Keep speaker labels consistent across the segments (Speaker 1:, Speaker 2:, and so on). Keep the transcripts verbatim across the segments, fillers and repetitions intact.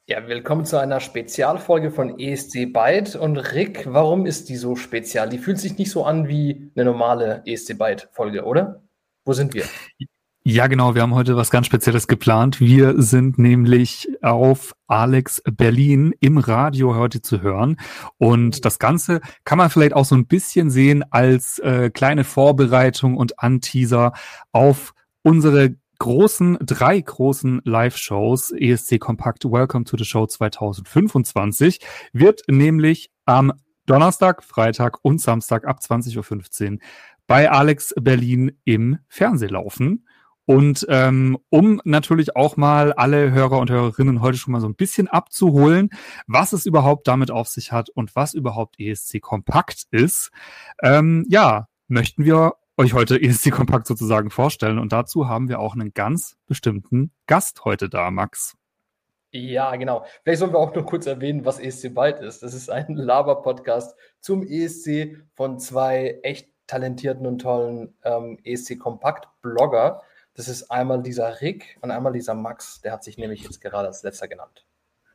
Speaker 1: Ja, willkommen zu einer Spezialfolge von E S C Byte. Und Rick, warum ist die so spezial? Die fühlt sich nicht so an wie eine normale E S C Byte-Folge, oder? Wo sind wir?
Speaker 2: Ja, genau. Wir haben heute was ganz Spezielles geplant. Wir sind nämlich auf Alex Berlin im Radio heute zu hören. Und das Ganze kann man vielleicht auch so ein bisschen sehen als äh, kleine Vorbereitung und Anteaser auf unsere großen, drei großen Live-Shows. E S C Kompakt Welcome to the Show zwanzig fünfundzwanzig wird nämlich am Donnerstag, Freitag und Samstag ab zwanzig Uhr fünfzehn bei Alex Berlin im Fernsehen laufen. Und ähm, um natürlich auch mal alle Hörer und Hörerinnen heute schon mal so ein bisschen abzuholen, was es überhaupt damit auf sich hat und was überhaupt E S C Kompakt ist, ähm, ja, möchten wir euch heute E S C Kompakt sozusagen vorstellen. Und dazu haben wir auch einen ganz bestimmten Gast heute da, Max.
Speaker 1: Ja, genau. Vielleicht sollen wir auch nur kurz erwähnen, was E S C Byte ist. Das ist ein Laber-Podcast zum E S C von zwei echt talentierten und tollen ähm, E S C Kompakt-Blogger. Das ist einmal dieser Rick und einmal dieser Max. Der hat sich nämlich jetzt gerade als letzter genannt.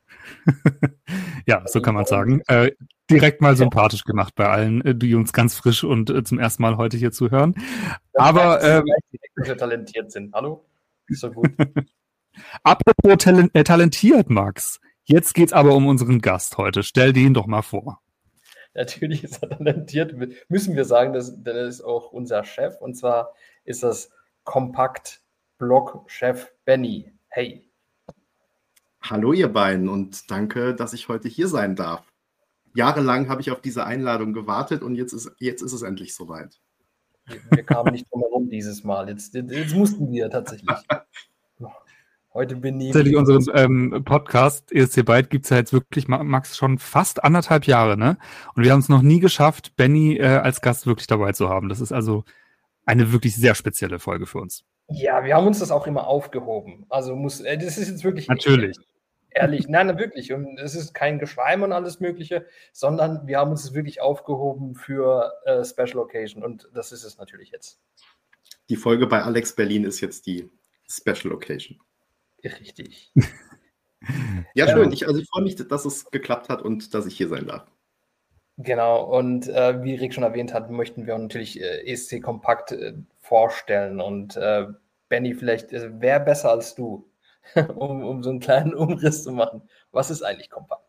Speaker 2: Ja, so kann man sagen. Äh, direkt mal sympathisch gemacht bei allen, äh, die uns ganz frisch und äh, zum ersten Mal heute hier zuhören.
Speaker 1: Das
Speaker 2: Aber
Speaker 1: heißt, dass
Speaker 2: ähm,
Speaker 1: sie direkt, dass wir talentiert sind. Hallo? Ist so gut.
Speaker 2: apropos tal- äh, talentiert, Max. Jetzt geht's aber um unseren Gast heute. Stell den doch mal vor.
Speaker 1: Natürlich ist er talentiert, müssen wir sagen, dass, denn er ist auch unser Chef. Und zwar ist das Kompakt-Blog-Chef Benny. Hey.
Speaker 3: Hallo ihr beiden und danke, dass ich heute hier sein darf. Jahrelang habe ich auf diese Einladung gewartet und jetzt ist, jetzt ist es endlich soweit.
Speaker 1: Wir, wir kamen nicht drum herum dieses Mal. Jetzt, jetzt mussten wir tatsächlich. Heute bin ich...
Speaker 2: Tatsächlich unseren ähm, Podcast E S C Byte gibt es ja jetzt wirklich, Max, schon fast anderthalb Jahre, ne? Und wir haben es noch nie geschafft, Benny äh, als Gast wirklich dabei zu haben. Das ist also eine wirklich sehr spezielle Folge für uns.
Speaker 1: Ja, wir haben uns das auch immer aufgehoben. Also muss, äh, das ist jetzt wirklich...
Speaker 2: Natürlich.
Speaker 1: Ehrlich, nein, wirklich. Und es ist kein Geschleim und alles Mögliche, sondern wir haben uns es wirklich aufgehoben für äh, Special Occasion. Und das ist es natürlich jetzt.
Speaker 3: Die Folge bei Alex Berlin ist jetzt die Special Occasion.
Speaker 1: Richtig.
Speaker 3: Ja, schön. Ich, also ich freue mich, dass es geklappt hat und dass ich hier sein darf.
Speaker 1: Genau. Und äh, wie Rick schon erwähnt hat, möchten wir natürlich äh, E S C Kompakt äh, vorstellen. Und äh, Benny, vielleicht, äh, wer besser als du, um, um so einen kleinen Umriss zu machen. Was ist eigentlich Kompakt?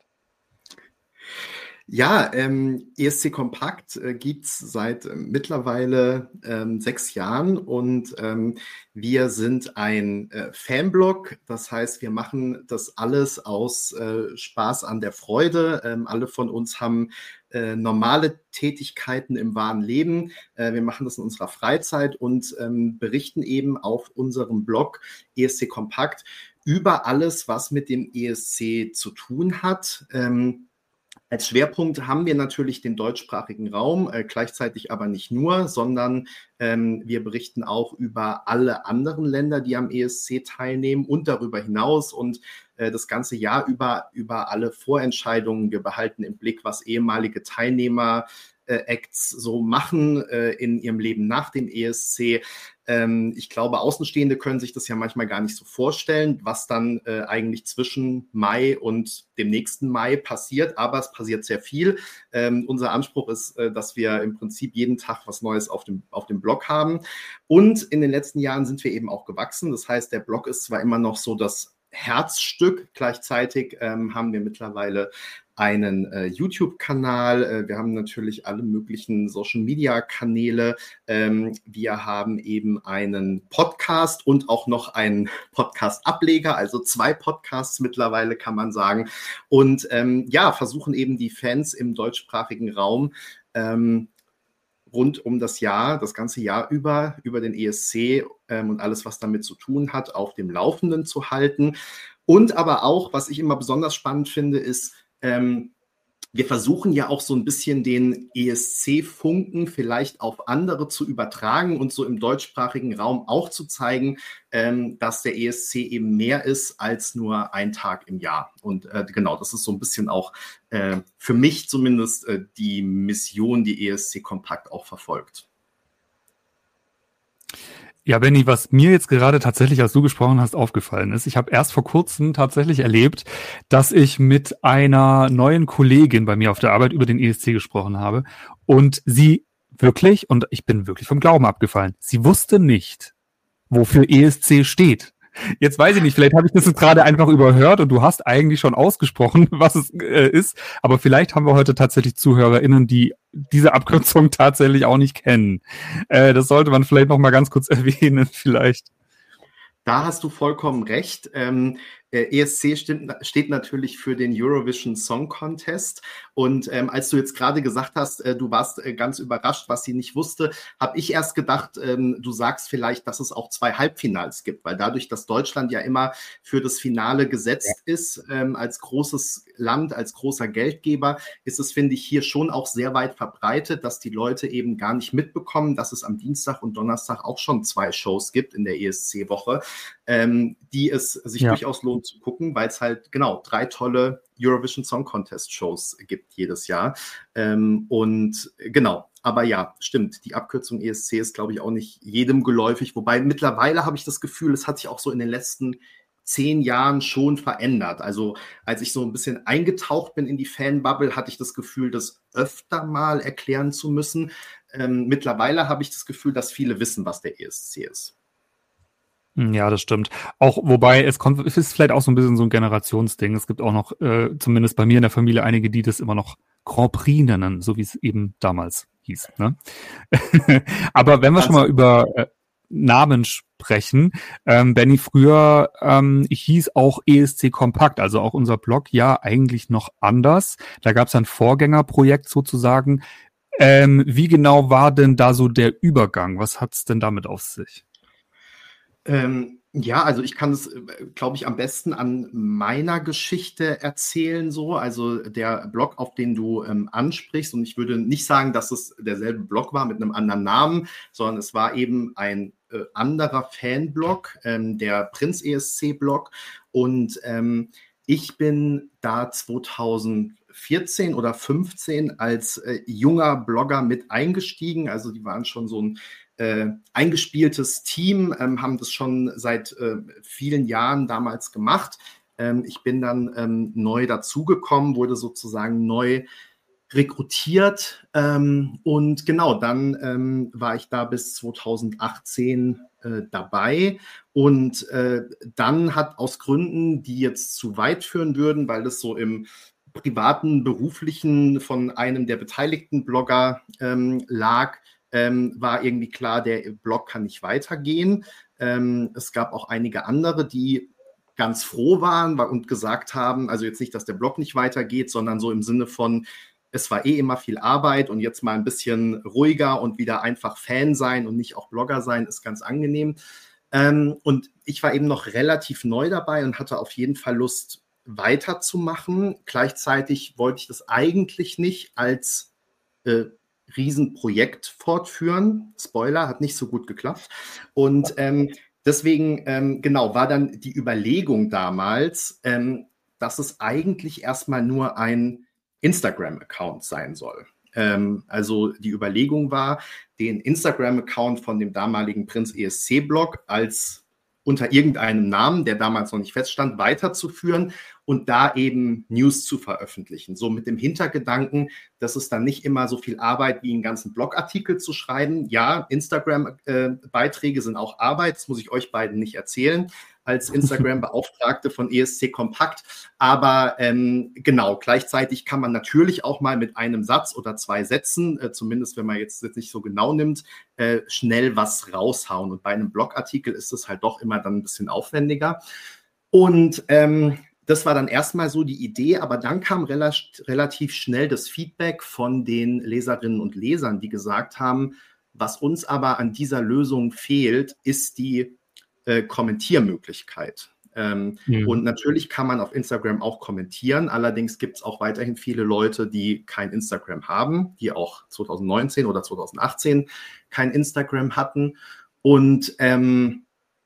Speaker 3: Ja, ähm, E S C Kompakt äh, gibt es seit äh, mittlerweile ähm, sechs Jahren und ähm, wir sind ein äh, Fanblog. Das heißt, wir machen das alles aus äh, Spaß an der Freude. Ähm, alle von uns haben äh, normale Tätigkeiten im wahren Leben. Äh, wir machen das in unserer Freizeit und ähm, berichten eben auf unserem Blog E S C Kompakt über alles, was mit dem E S C zu tun hat. Ähm, Als Schwerpunkt haben wir natürlich den deutschsprachigen Raum, äh, gleichzeitig aber nicht nur, sondern ähm, wir berichten auch über alle anderen Länder, die am E S C teilnehmen und darüber hinaus und äh, das ganze Jahr über über alle Vorentscheidungen. Wir behalten im Blick, was ehemalige Teilnehmer äh, Acts so machen äh, in ihrem Leben nach dem E S C. Ähm, ich glaube, Außenstehende können sich das ja manchmal gar nicht so vorstellen, was dann äh, eigentlich zwischen Mai und dem nächsten Mai passiert, aber es passiert sehr viel. Ähm, unser Anspruch ist, äh, dass wir im Prinzip jeden Tag was Neues auf dem, auf dem Blog haben und in den letzten Jahren sind wir eben auch gewachsen. Das heißt, der Blog ist zwar immer noch so das Herzstück, gleichzeitig ähm, haben wir mittlerweile einen äh, YouTube-Kanal, äh, wir haben natürlich alle möglichen Social-Media-Kanäle, ähm, wir haben eben einen Podcast und auch noch einen Podcast-Ableger, also zwei Podcasts mittlerweile kann man sagen und ähm, ja, versuchen eben die Fans im deutschsprachigen Raum ähm, rund um das Jahr, das ganze Jahr über, über den E S C ähm, und alles, was damit zu tun hat, auf dem Laufenden zu halten. Und aber auch, was ich immer besonders spannend finde, ist, ähm, wir versuchen ja auch so ein bisschen den E S C-Funken vielleicht auf andere zu übertragen und so im deutschsprachigen Raum auch zu zeigen, ähm, dass der E S C eben mehr ist als nur ein Tag im Jahr. Und äh, genau, das ist so ein bisschen auch äh, für mich zumindest äh, die Mission, die E S C Kompakt auch verfolgt.
Speaker 2: Ja, Benni, was mir jetzt gerade tatsächlich, als du gesprochen hast, aufgefallen ist, ich habe erst vor kurzem tatsächlich erlebt, dass ich mit einer neuen Kollegin bei mir auf der Arbeit über den E S C gesprochen habe und sie wirklich, und ich bin wirklich vom Glauben abgefallen, sie wusste nicht, wofür E S C steht. Jetzt weiß ich nicht, vielleicht habe ich das jetzt gerade einfach überhört und du hast eigentlich schon ausgesprochen, was es äh, ist, aber vielleicht haben wir heute tatsächlich ZuhörerInnen, die diese Abkürzung tatsächlich auch nicht kennen. Äh, das sollte man vielleicht noch mal ganz kurz erwähnen, vielleicht.
Speaker 3: Da hast du vollkommen recht. Ähm, äh, E S C steht, steht natürlich für den Eurovision Song Contest. Und ähm, als du jetzt gerade gesagt hast, äh, du warst äh, ganz überrascht, was sie nicht wusste, habe ich erst gedacht, ähm, du sagst vielleicht, dass es auch zwei Halbfinals gibt, weil dadurch, dass Deutschland ja immer für das Finale gesetzt ja. ist, ähm, als großes Land, als großer Geldgeber, ist es, finde ich, hier schon auch sehr weit verbreitet, dass die Leute eben gar nicht mitbekommen, dass es am Dienstag und Donnerstag auch schon zwei Shows gibt in der E S C-Woche. Ähm, die es sich ja. durchaus lohnt zu gucken, weil es halt genau drei tolle Eurovision Song Contest Shows gibt jedes Jahr. Ähm, und genau, aber ja, stimmt, die Abkürzung E S C ist, glaube ich, auch nicht jedem geläufig, wobei mittlerweile habe ich das Gefühl, es hat sich auch so in den letzten zehn Jahren schon verändert. Also als ich so ein bisschen eingetaucht bin in die Fanbubble, hatte ich das Gefühl, das öfter mal erklären zu müssen. Ähm, mittlerweile habe ich das Gefühl, dass viele wissen, was der E S C ist.
Speaker 2: Ja, das stimmt. Auch, wobei, es kommt, es ist vielleicht auch so ein bisschen so ein Generationsding. Es gibt auch noch, äh, zumindest bei mir in der Familie, einige, die das immer noch Grand Prix nennen, so wie es eben damals hieß. Ne? Aber wenn wir schon mal über äh, Namen sprechen, ähm, Benni, früher ähm, hieß auch E S C Kompakt, also auch unser Blog, ja, eigentlich noch anders. Da gab es ein Vorgängerprojekt sozusagen. Ähm, wie genau war denn da so der Übergang? Was hat es denn damit auf sich?
Speaker 3: Ähm, ja, also ich kann es, glaube ich, am besten an meiner Geschichte erzählen so. Also der Blog, auf den du ähm, ansprichst, und ich würde nicht sagen, dass es derselbe Blog war mit einem anderen Namen, sondern es war eben ein äh, anderer Fanblog, ähm, der Prinz E S C-Blog. Und ähm, ich bin da zweitausendvierzehn oder fünfzehn als äh, junger Blogger mit eingestiegen. Also die waren schon so ein Äh, eingespieltes Team, ähm, haben das schon seit äh, vielen Jahren damals gemacht. Ähm, ich bin dann ähm, neu dazugekommen, wurde sozusagen neu rekrutiert ähm, und genau, dann ähm, war ich da bis zweitausendachtzehn äh, dabei und äh, dann hat aus Gründen, die jetzt zu weit führen würden, weil das so im privaten, beruflichen von einem der beteiligten Blogger ähm, lag, Ähm, war irgendwie klar, der Blog kann nicht weitergehen. Ähm, es gab auch einige andere, die ganz froh waren und gesagt haben, also jetzt nicht, dass der Blog nicht weitergeht, sondern so im Sinne von, es war eh immer viel Arbeit und jetzt mal ein bisschen ruhiger und wieder einfach Fan sein und nicht auch Blogger sein, ist ganz angenehm. Ähm, und ich war eben noch relativ neu dabei und hatte auf jeden Fall Lust, weiterzumachen. Gleichzeitig wollte ich das eigentlich nicht als äh, Riesenprojekt fortführen. Spoiler, hat nicht so gut geklappt. Und ähm, deswegen, ähm, genau, war dann die Überlegung damals, ähm, dass es eigentlich erstmal nur ein Instagram-Account sein soll. Ähm, also die Überlegung war, den Instagram-Account von dem damaligen Prinz E S C-Blog als unter irgendeinem Namen, der damals noch nicht feststand, weiterzuführen und da eben News zu veröffentlichen. So mit dem Hintergedanken, dass es dann nicht immer so viel Arbeit wie einen ganzen Blogartikel zu schreiben. Ja, Instagram-Beiträge äh, sind auch Arbeit, das muss ich euch beiden nicht erzählen, als Instagram-Beauftragte von E S C Kompakt. Aber ähm, genau, gleichzeitig kann man natürlich auch mal mit einem Satz oder zwei Sätzen, äh, zumindest wenn man jetzt, jetzt nicht so genau nimmt, äh, schnell was raushauen. Und bei einem Blogartikel ist es halt doch immer dann ein bisschen aufwendiger. Und ähm, das war dann erstmal so die Idee, aber dann kam rela- relativ schnell das Feedback von den Leserinnen und Lesern, die gesagt haben, was uns aber an dieser Lösung fehlt, ist die äh, Kommentiermöglichkeit. Ähm, mhm. Und natürlich kann man auf Instagram auch kommentieren, allerdings gibt es auch weiterhin viele Leute, die kein Instagram haben, die auch zwanzig neunzehn oder zwanzig achtzehn kein Instagram hatten und ähm,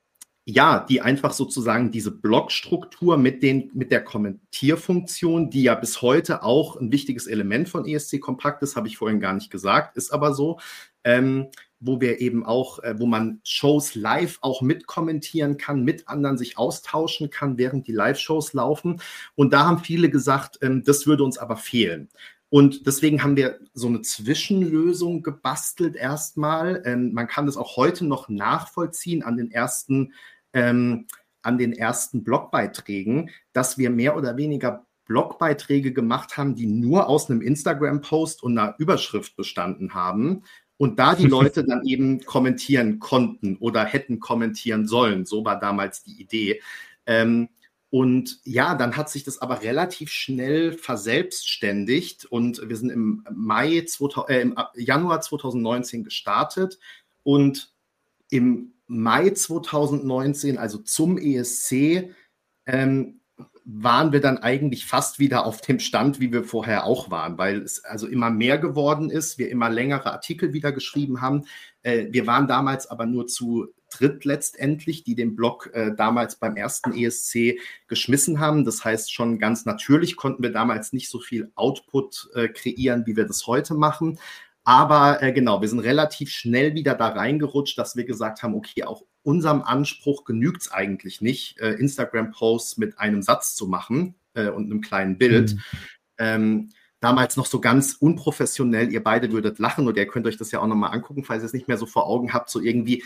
Speaker 3: ja, die einfach sozusagen diese Blogstruktur mit, den, mit der Kommentierfunktion, die ja bis heute auch ein wichtiges Element von E S C Kompakt ist, habe ich vorhin gar nicht gesagt, ist aber so, ähm, wo wir eben auch, äh, wo man Shows live auch mitkommentieren kann, mit anderen sich austauschen kann, während die Live-Shows laufen. Und da haben viele gesagt, ähm, das würde uns aber fehlen. Und deswegen haben wir so eine Zwischenlösung gebastelt erstmal. Ähm, man kann das auch heute noch nachvollziehen an den ersten, ähm, an den ersten Blogbeiträgen, dass wir mehr oder weniger Blogbeiträge gemacht haben, die nur aus einem Instagram-Post und einer Überschrift bestanden haben. Und da die Leute dann eben kommentieren konnten oder hätten kommentieren sollen. So war damals die Idee. Ähm, Und ja, dann hat sich das aber relativ schnell verselbstständigt und wir sind im Mai, äh, im Januar zwanzig neunzehn gestartet und im Mai zwanzig neunzehn, also zum E S C, ähm, waren wir dann eigentlich fast wieder auf dem Stand, wie wir vorher auch waren, weil es also immer mehr geworden ist, wir immer längere Artikel wieder geschrieben haben. Äh, wir waren damals aber nur zu dritt letztendlich, die den Blog äh, damals beim ersten E S C geschmissen haben. Das heißt, schon ganz natürlich konnten wir damals nicht so viel Output äh, kreieren, wie wir das heute machen. Aber äh, genau, wir sind relativ schnell wieder da reingerutscht, dass wir gesagt haben, okay, auch unserem Anspruch genügt es eigentlich nicht, äh, Instagram-Posts mit einem Satz zu machen äh, und einem kleinen Bild. Mhm. Ähm, damals noch so ganz unprofessionell, ihr beide würdet lachen und ihr könnt euch das ja auch nochmal angucken, falls ihr es nicht mehr so vor Augen habt, so irgendwie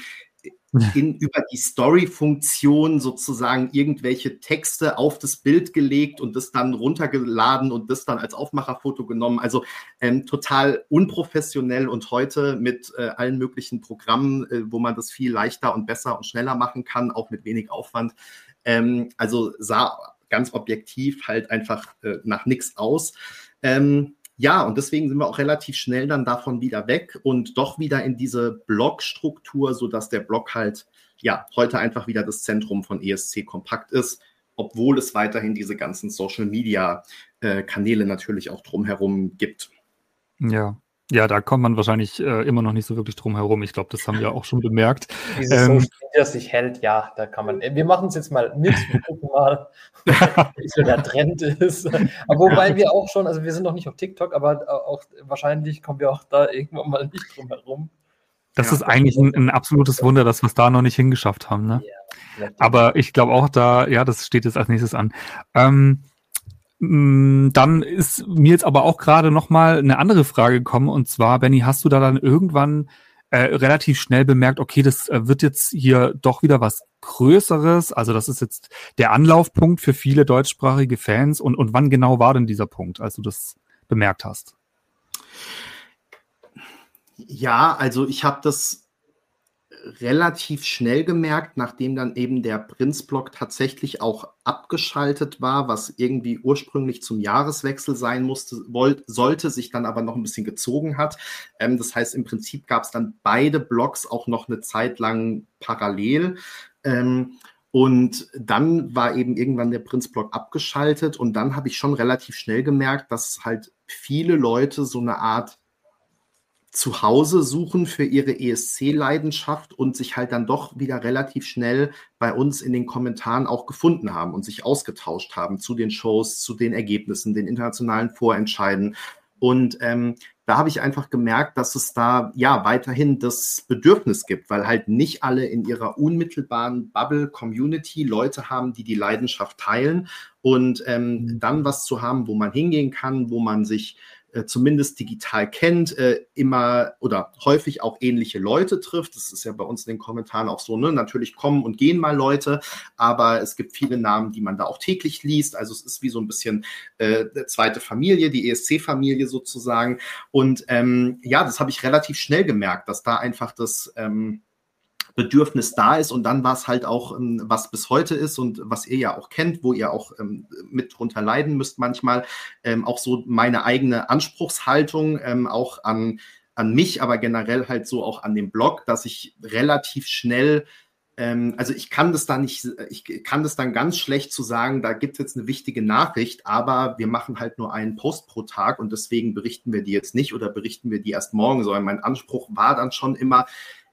Speaker 3: in, über die Story-Funktion sozusagen irgendwelche Texte auf das Bild gelegt und das dann runtergeladen und das dann als Aufmacherfoto genommen. Also ähm, total unprofessionell und heute mit äh, allen möglichen Programmen, äh, wo man das viel leichter und besser und schneller machen kann, auch mit wenig Aufwand. Ähm, also sah ganz objektiv halt einfach äh, nach nichts aus. Ähm, Ja, und deswegen sind wir auch relativ schnell dann davon wieder weg und doch wieder in diese Blog-Struktur, sodass der Blog halt ja heute einfach wieder das Zentrum von E S C Kompakt ist, obwohl es weiterhin diese ganzen Social-Media-Kanäle natürlich auch drumherum gibt.
Speaker 2: Ja. Ja, da kommt man wahrscheinlich äh, immer noch nicht so wirklich drum herum. Ich glaube, das haben wir auch schon bemerkt.
Speaker 1: Dieses ähm, Social Media sich hält, ja, da kann man. Wir machen es jetzt mal mit, wir gucken mal, wie so der Trend ist. Aber wobei wir auch schon, also wir sind noch nicht auf TikTok, aber auch wahrscheinlich kommen wir auch da irgendwann mal nicht drum herum.
Speaker 2: Das ja, ist eigentlich ein, ein absolutes Wunder, dass wir es da noch nicht hingeschafft haben. Ne? Ja, aber ich glaube auch da, ja, das steht jetzt als nächstes an. Ähm, Dann ist mir jetzt aber auch gerade nochmal eine andere Frage gekommen und zwar, Benny, hast du da dann irgendwann äh, relativ schnell bemerkt, okay, das äh, wird jetzt hier doch wieder was Größeres, also das ist jetzt der Anlaufpunkt für viele deutschsprachige Fans und, und wann genau war denn dieser Punkt, als du das bemerkt hast?
Speaker 3: Ja, also ich habe das relativ schnell gemerkt, nachdem dann eben der Prinz-Blog tatsächlich auch abgeschaltet war, was irgendwie ursprünglich zum Jahreswechsel sein musste, wollte, sollte, sich dann aber noch ein bisschen gezogen hat. Ähm, das heißt, im Prinzip gab es dann beide Blogs auch noch eine Zeit lang parallel. Ähm, und dann war eben irgendwann der Prinz-Blog abgeschaltet und dann habe ich schon relativ schnell gemerkt, dass halt viele Leute so eine Art Zuhause suchen für ihre E S C-Leidenschaft und sich halt dann doch wieder relativ schnell bei uns in den Kommentaren auch gefunden haben und sich ausgetauscht haben zu den Shows, zu den Ergebnissen, den internationalen Vorentscheiden. Und ähm, da habe ich einfach gemerkt, dass es da ja weiterhin das Bedürfnis gibt, weil halt nicht alle in ihrer unmittelbaren Bubble-Community Leute haben, die die Leidenschaft teilen und ähm, dann was zu haben, wo man hingehen kann, wo man sich Äh, zumindest digital kennt, äh, immer oder häufig auch ähnliche Leute trifft. Das ist ja bei uns in den Kommentaren auch so, ne? Natürlich kommen und gehen mal Leute, aber es gibt viele Namen, die man da auch täglich liest. Also es ist wie so ein bisschen äh, zweite Familie, die E S C-Familie sozusagen. Und ähm, ja, das habe ich relativ schnell gemerkt, dass da einfach das ähm, Bedürfnis da ist und dann war es halt auch, ähm, was bis heute ist und was ihr ja auch kennt, wo ihr auch ähm, mit drunter leiden müsst manchmal, ähm, auch so meine eigene Anspruchshaltung ähm, auch an, an mich, aber generell halt so auch an den Blog, dass ich relativ schnell, ähm, also ich kann das dann nicht, ich kann das dann ganz schlecht zu sagen, da gibt es jetzt eine wichtige Nachricht, aber wir machen halt nur einen Post pro Tag und deswegen berichten wir die jetzt nicht oder berichten wir die erst morgen, sondern mein Anspruch war dann schon immer,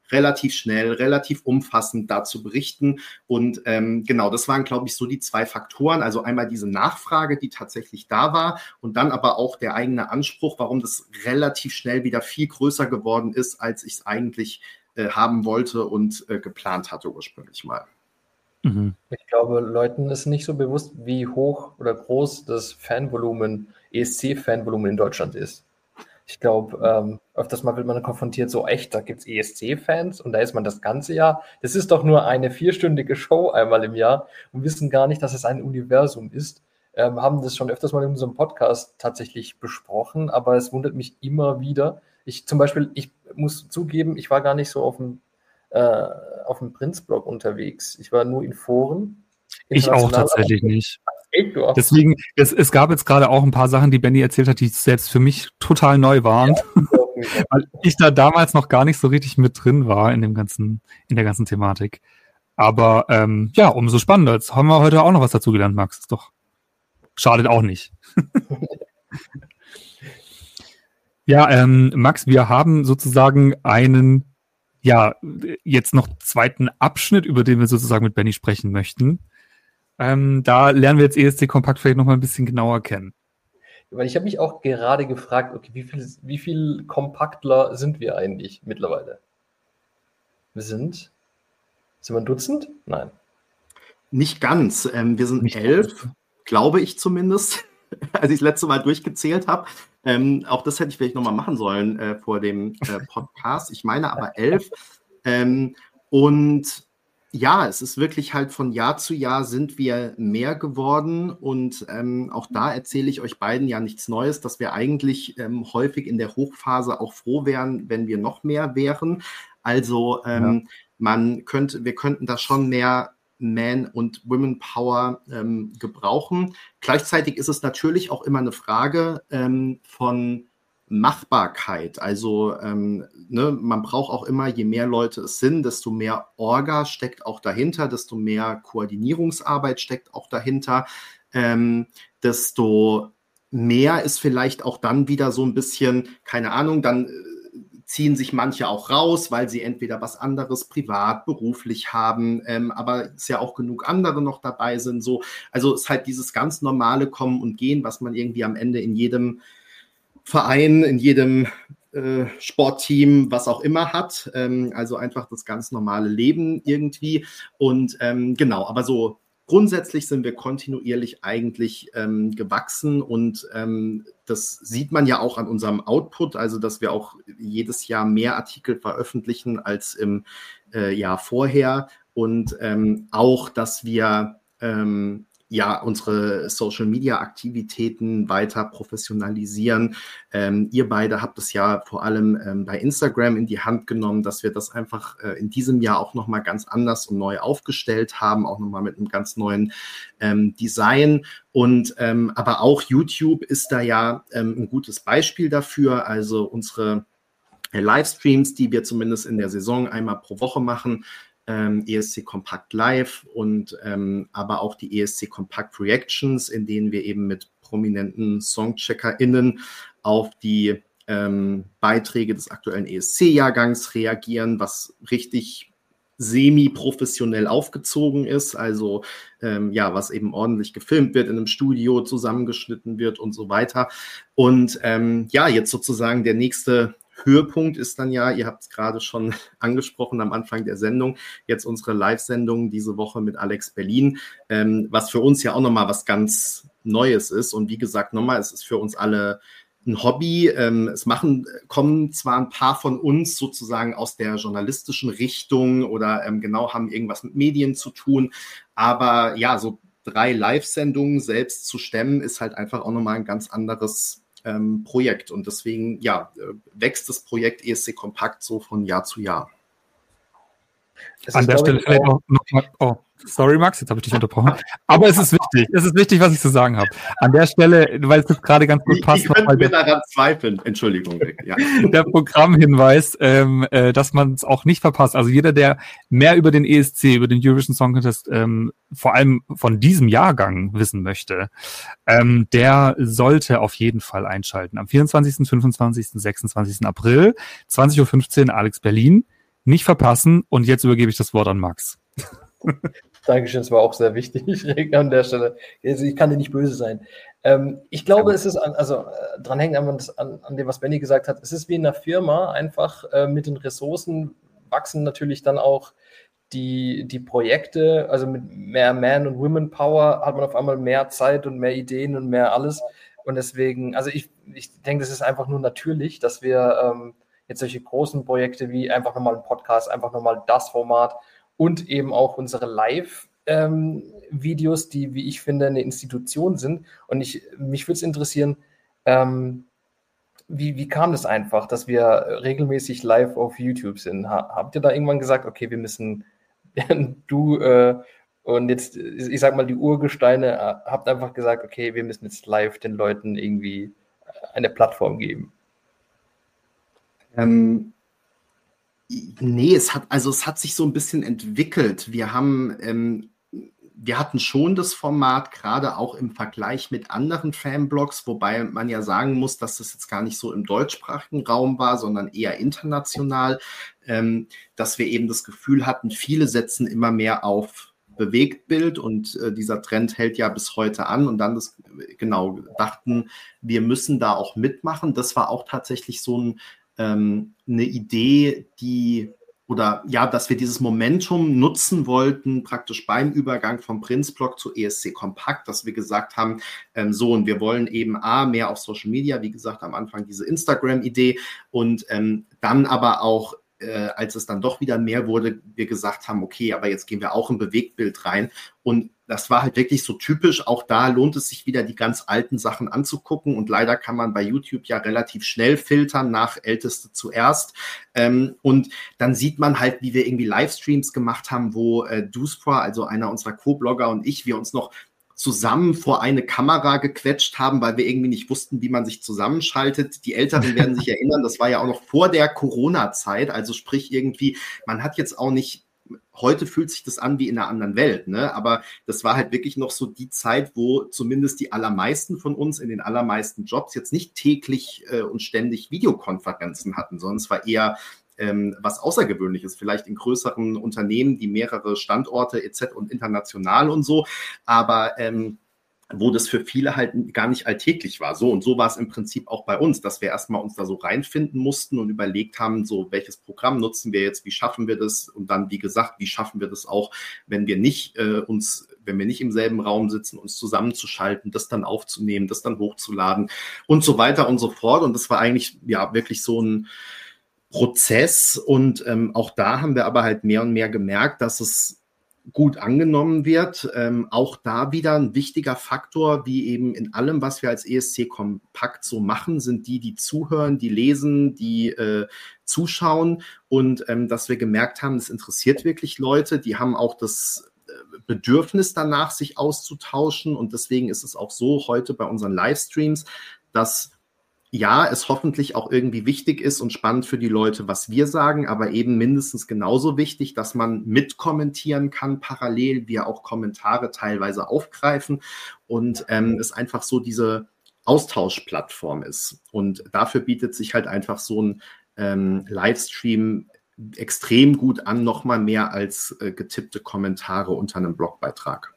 Speaker 3: relativ schnell, relativ umfassend dazu berichten. Und ähm, genau, das waren, glaube ich, so die zwei Faktoren. Also einmal diese Nachfrage, die tatsächlich da war und dann aber auch der eigene Anspruch, warum das relativ schnell wieder viel größer geworden ist, als ich es eigentlich äh, haben wollte und äh, geplant hatte ursprünglich mal.
Speaker 1: Mhm. Ich glaube, Leuten ist nicht so bewusst, wie hoch oder groß das Fanvolumen, E S C-Fanvolumen in Deutschland ist. Ich glaube, ähm, öfters mal wird man konfrontiert, so echt, da gibt es E S C-Fans und da ist man das ganze Jahr. Das ist doch nur eine vierstündige Show einmal im Jahr und wissen gar nicht, dass es ein Universum ist. Ähm, haben das schon öfters mal in unserem Podcast tatsächlich besprochen, aber es wundert mich immer wieder. Ich zum Beispiel, ich muss zugeben, ich war gar nicht so auf dem äh, auf dem Prinz-Blog unterwegs. Ich war nur in Foren.
Speaker 2: Ich auch tatsächlich nicht.
Speaker 1: Echt, du auch?
Speaker 2: Deswegen, es, es gab jetzt gerade auch ein paar Sachen, die Benny erzählt hat, die selbst für mich total neu waren, ja, weil ich da damals noch gar nicht so richtig mit drin war in dem ganzen, in der ganzen Thematik. Aber ähm, ja, umso spannender. Jetzt haben wir heute auch noch was dazu gelernt, Max. Ist doch schadet auch nicht. Ja, ähm, Max, wir haben sozusagen einen ja, jetzt noch zweiten Abschnitt, über den wir sozusagen mit Benny sprechen möchten. Ähm, da lernen wir jetzt E S C Kompakt vielleicht nochmal ein bisschen genauer kennen.
Speaker 1: Weil ich habe mich auch gerade gefragt, okay, wie viel, wie viel Kompaktler sind wir eigentlich mittlerweile? Wir sind, sind wir ein Dutzend? Nein.
Speaker 3: Nicht ganz. Ähm, wir sind Nicht elf, ganz. Glaube ich zumindest, als ich das letzte Mal durchgezählt habe. Ähm, auch das hätte ich vielleicht nochmal machen sollen äh, vor dem äh, Podcast. Ich meine aber elf. Ähm, und ja, es ist wirklich halt von Jahr zu Jahr sind wir mehr geworden. Und ähm, auch da erzähle ich euch beiden ja nichts Neues, dass wir eigentlich ähm, häufig in der Hochphase auch froh wären, wenn wir noch mehr wären. Also ähm, ja. man könnte, wir könnten da schon mehr Man- und Women-Power ähm, gebrauchen. Gleichzeitig ist es natürlich auch immer eine Frage ähm, von Machbarkeit. Also ähm, ne, man braucht auch immer, je mehr Leute es sind, desto mehr Orga steckt auch dahinter, desto mehr Koordinierungsarbeit steckt auch dahinter, ähm, desto mehr ist vielleicht auch dann wieder so ein bisschen, keine Ahnung, dann äh, ziehen sich manche auch raus, weil sie entweder was anderes privat, beruflich haben, ähm, aber es ja auch genug andere noch dabei sind. So. Also es ist halt dieses ganz normale Kommen und Gehen, was man irgendwie am Ende in jedem Verein, in jedem äh, Sportteam, was auch immer hat. Ähm, also einfach das ganz normale Leben irgendwie. Und ähm, genau, aber so grundsätzlich sind wir kontinuierlich eigentlich ähm, gewachsen und ähm, das sieht man ja auch an unserem Output, also dass wir auch jedes Jahr mehr Artikel veröffentlichen als im äh, Jahr vorher und ähm, auch, dass wir ähm, ja unsere Social-Media-Aktivitäten weiter professionalisieren. Ähm, ihr beide habt es ja vor allem ähm, bei Instagram in die Hand genommen, dass wir das einfach äh, in diesem Jahr auch nochmal ganz anders und neu aufgestellt haben, auch nochmal mit einem ganz neuen ähm, Design. Und ähm, aber auch YouTube ist da ja ähm, ein gutes Beispiel dafür. Also unsere äh, Livestreams, die wir zumindest in der Saison einmal pro Woche machen, Ähm, E S C Kompakt Live und ähm, aber auch die E S C Kompakt Reactions, in denen wir eben mit prominenten SongcheckerInnen auf die ähm, Beiträge des aktuellen E S C-Jahrgangs reagieren, was richtig semi-professionell aufgezogen ist, also ähm, ja, was eben ordentlich gefilmt wird, in einem Studio zusammengeschnitten wird und so weiter. Und ähm, ja, jetzt sozusagen der nächste Höhepunkt ist dann ja, ihr habt es gerade schon angesprochen am Anfang der Sendung, jetzt unsere Live-Sendung diese Woche mit Alex Berlin, ähm, was für uns ja auch nochmal was ganz Neues ist. Und wie gesagt, nochmal, es ist für uns alle ein Hobby. Ähm, es machen, kommen zwar ein paar von uns sozusagen aus der journalistischen Richtung oder ähm, genau haben irgendwas mit Medien zu tun, aber ja, so drei Live-Sendungen selbst zu stemmen, ist halt einfach auch nochmal ein ganz anderes Ähm, Projekt und deswegen ja, äh, wächst das Projekt E S C Kompakt so von Jahr zu Jahr.
Speaker 2: Das An ist, der Stelle vielleicht auch noch mal, oh, sorry Max, jetzt habe ich dich unterbrochen, aber es ist wichtig, es ist wichtig, was ich zu sagen habe. An der Stelle, weil es das gerade ganz gut passt.
Speaker 3: Ich, ich könnte mir daran zweifeln, Entschuldigung. Ja.
Speaker 2: Der Programmhinweis, ähm, äh, dass man es auch nicht verpasst. Also jeder, der mehr über den E S C, über den Eurovision Song Contest, ähm, vor allem von diesem Jahrgang wissen möchte, ähm, der sollte auf jeden Fall einschalten. Am vierundzwanzigsten, fünfundzwanzigsten, sechsundzwanzigsten April, zwanzig Uhr fünfzehn, Alex Berlin. nicht verpassen. Und jetzt übergebe ich das Wort an Max.
Speaker 1: Dankeschön, das war auch sehr wichtig an der Stelle. Also ich kann dir nicht böse sein. Ähm, ich glaube, es ist, an, also äh, dran hängt an, an, an dem, was Benny gesagt hat, es ist wie in einer Firma, einfach äh, mit den Ressourcen wachsen natürlich dann auch die, die Projekte, also mit mehr Man- und Women-Power hat man auf einmal mehr Zeit und mehr Ideen und mehr alles. Und deswegen, also ich, ich denke, das ist einfach nur natürlich, dass wir ähm, jetzt solche großen Projekte wie einfach nochmal ein Podcast, einfach nochmal das Format und eben auch unsere Live-Videos, ähm, die, wie ich finde, eine Institution sind. Und ich, mich würde es interessieren, ähm, wie, wie kam das einfach, dass wir regelmäßig live auf YouTube sind? Ha, habt ihr da irgendwann gesagt, okay, wir müssen, du äh, und jetzt, ich sag mal, die Urgesteine, äh, habt einfach gesagt, okay, wir müssen jetzt live den Leuten irgendwie eine Plattform geben?
Speaker 3: Ähm, nee, es hat, also es hat sich so ein bisschen entwickelt. Wir haben, ähm, wir hatten schon das Format, gerade auch im Vergleich mit anderen Fanblogs, wobei man ja sagen muss, dass das jetzt gar nicht so im deutschsprachigen Raum war, sondern eher international, ähm, dass wir eben das Gefühl hatten, viele setzen immer mehr auf Bewegtbild und äh, dieser Trend hält ja bis heute an und dann das, genau, dachten, wir müssen da auch mitmachen. Das war auch tatsächlich so ein, ähm, eine Idee, die oder ja, dass wir dieses Momentum nutzen wollten, praktisch beim Übergang vom Prinzblock zu E S C Kompakt, dass wir gesagt haben, ähm, so, und wir wollen eben A, mehr auf Social Media, wie gesagt, am Anfang diese Instagram-Idee und ähm, dann aber auch, äh, als es dann doch wieder mehr wurde, wir gesagt haben, okay, aber jetzt gehen wir auch im Bewegtbild rein und das war halt wirklich so typisch. Auch da lohnt es sich wieder, die ganz alten Sachen anzugucken. Und leider kann man bei YouTube ja relativ schnell filtern nach Älteste zuerst. Ähm, und dann sieht man halt, wie wir irgendwie Livestreams gemacht haben, wo äh, Duspra, also einer unserer Co-Blogger und ich, wir uns noch zusammen vor eine Kamera gequetscht haben, weil wir irgendwie nicht wussten, wie man sich zusammenschaltet. Die Älteren werden sich erinnern, das war ja auch noch vor der Corona-Zeit. Also sprich irgendwie, man hat jetzt auch nicht heute fühlt sich das an wie in einer anderen Welt, ne? Aber das war halt wirklich noch so die Zeit, wo zumindest die allermeisten von uns in den allermeisten Jobs jetzt nicht täglich äh, und ständig Videokonferenzen hatten, sondern es war eher ähm, was Außergewöhnliches, vielleicht in größeren Unternehmen, die mehrere Standorte et cetera und international und so, aber ähm, wo das für viele halt gar nicht alltäglich war. So und so war es im Prinzip auch bei uns, dass wir erstmal uns da so reinfinden mussten und überlegt haben, so welches Programm nutzen wir jetzt, wie schaffen wir das und dann, wie gesagt, wie schaffen wir das auch, wenn wir nicht äh, uns, wenn wir nicht im selben Raum sitzen, uns zusammenzuschalten, das dann aufzunehmen, das dann hochzuladen und so weiter und so fort. Und das war eigentlich ja wirklich so ein Prozess und ähm, auch da haben wir aber halt mehr und mehr gemerkt, dass es gut angenommen wird. Ähm, auch da wieder ein wichtiger Faktor, wie eben in allem, was wir als E S C Kompakt so machen, sind die, die zuhören, die lesen, die äh, zuschauen und ähm, dass wir gemerkt haben, es interessiert wirklich Leute, die haben auch das Bedürfnis danach, sich auszutauschen und deswegen ist es auch so heute bei unseren Livestreams, dass ja, es hoffentlich auch irgendwie wichtig ist und spannend für die Leute, was wir sagen, aber eben mindestens genauso wichtig, dass man mitkommentieren kann, parallel wir auch Kommentare teilweise aufgreifen und ähm, es einfach so diese Austauschplattform ist. Und dafür bietet sich halt einfach so ein ähm, Livestream extrem gut an, nochmal mehr als äh, getippte Kommentare unter einem Blogbeitrag.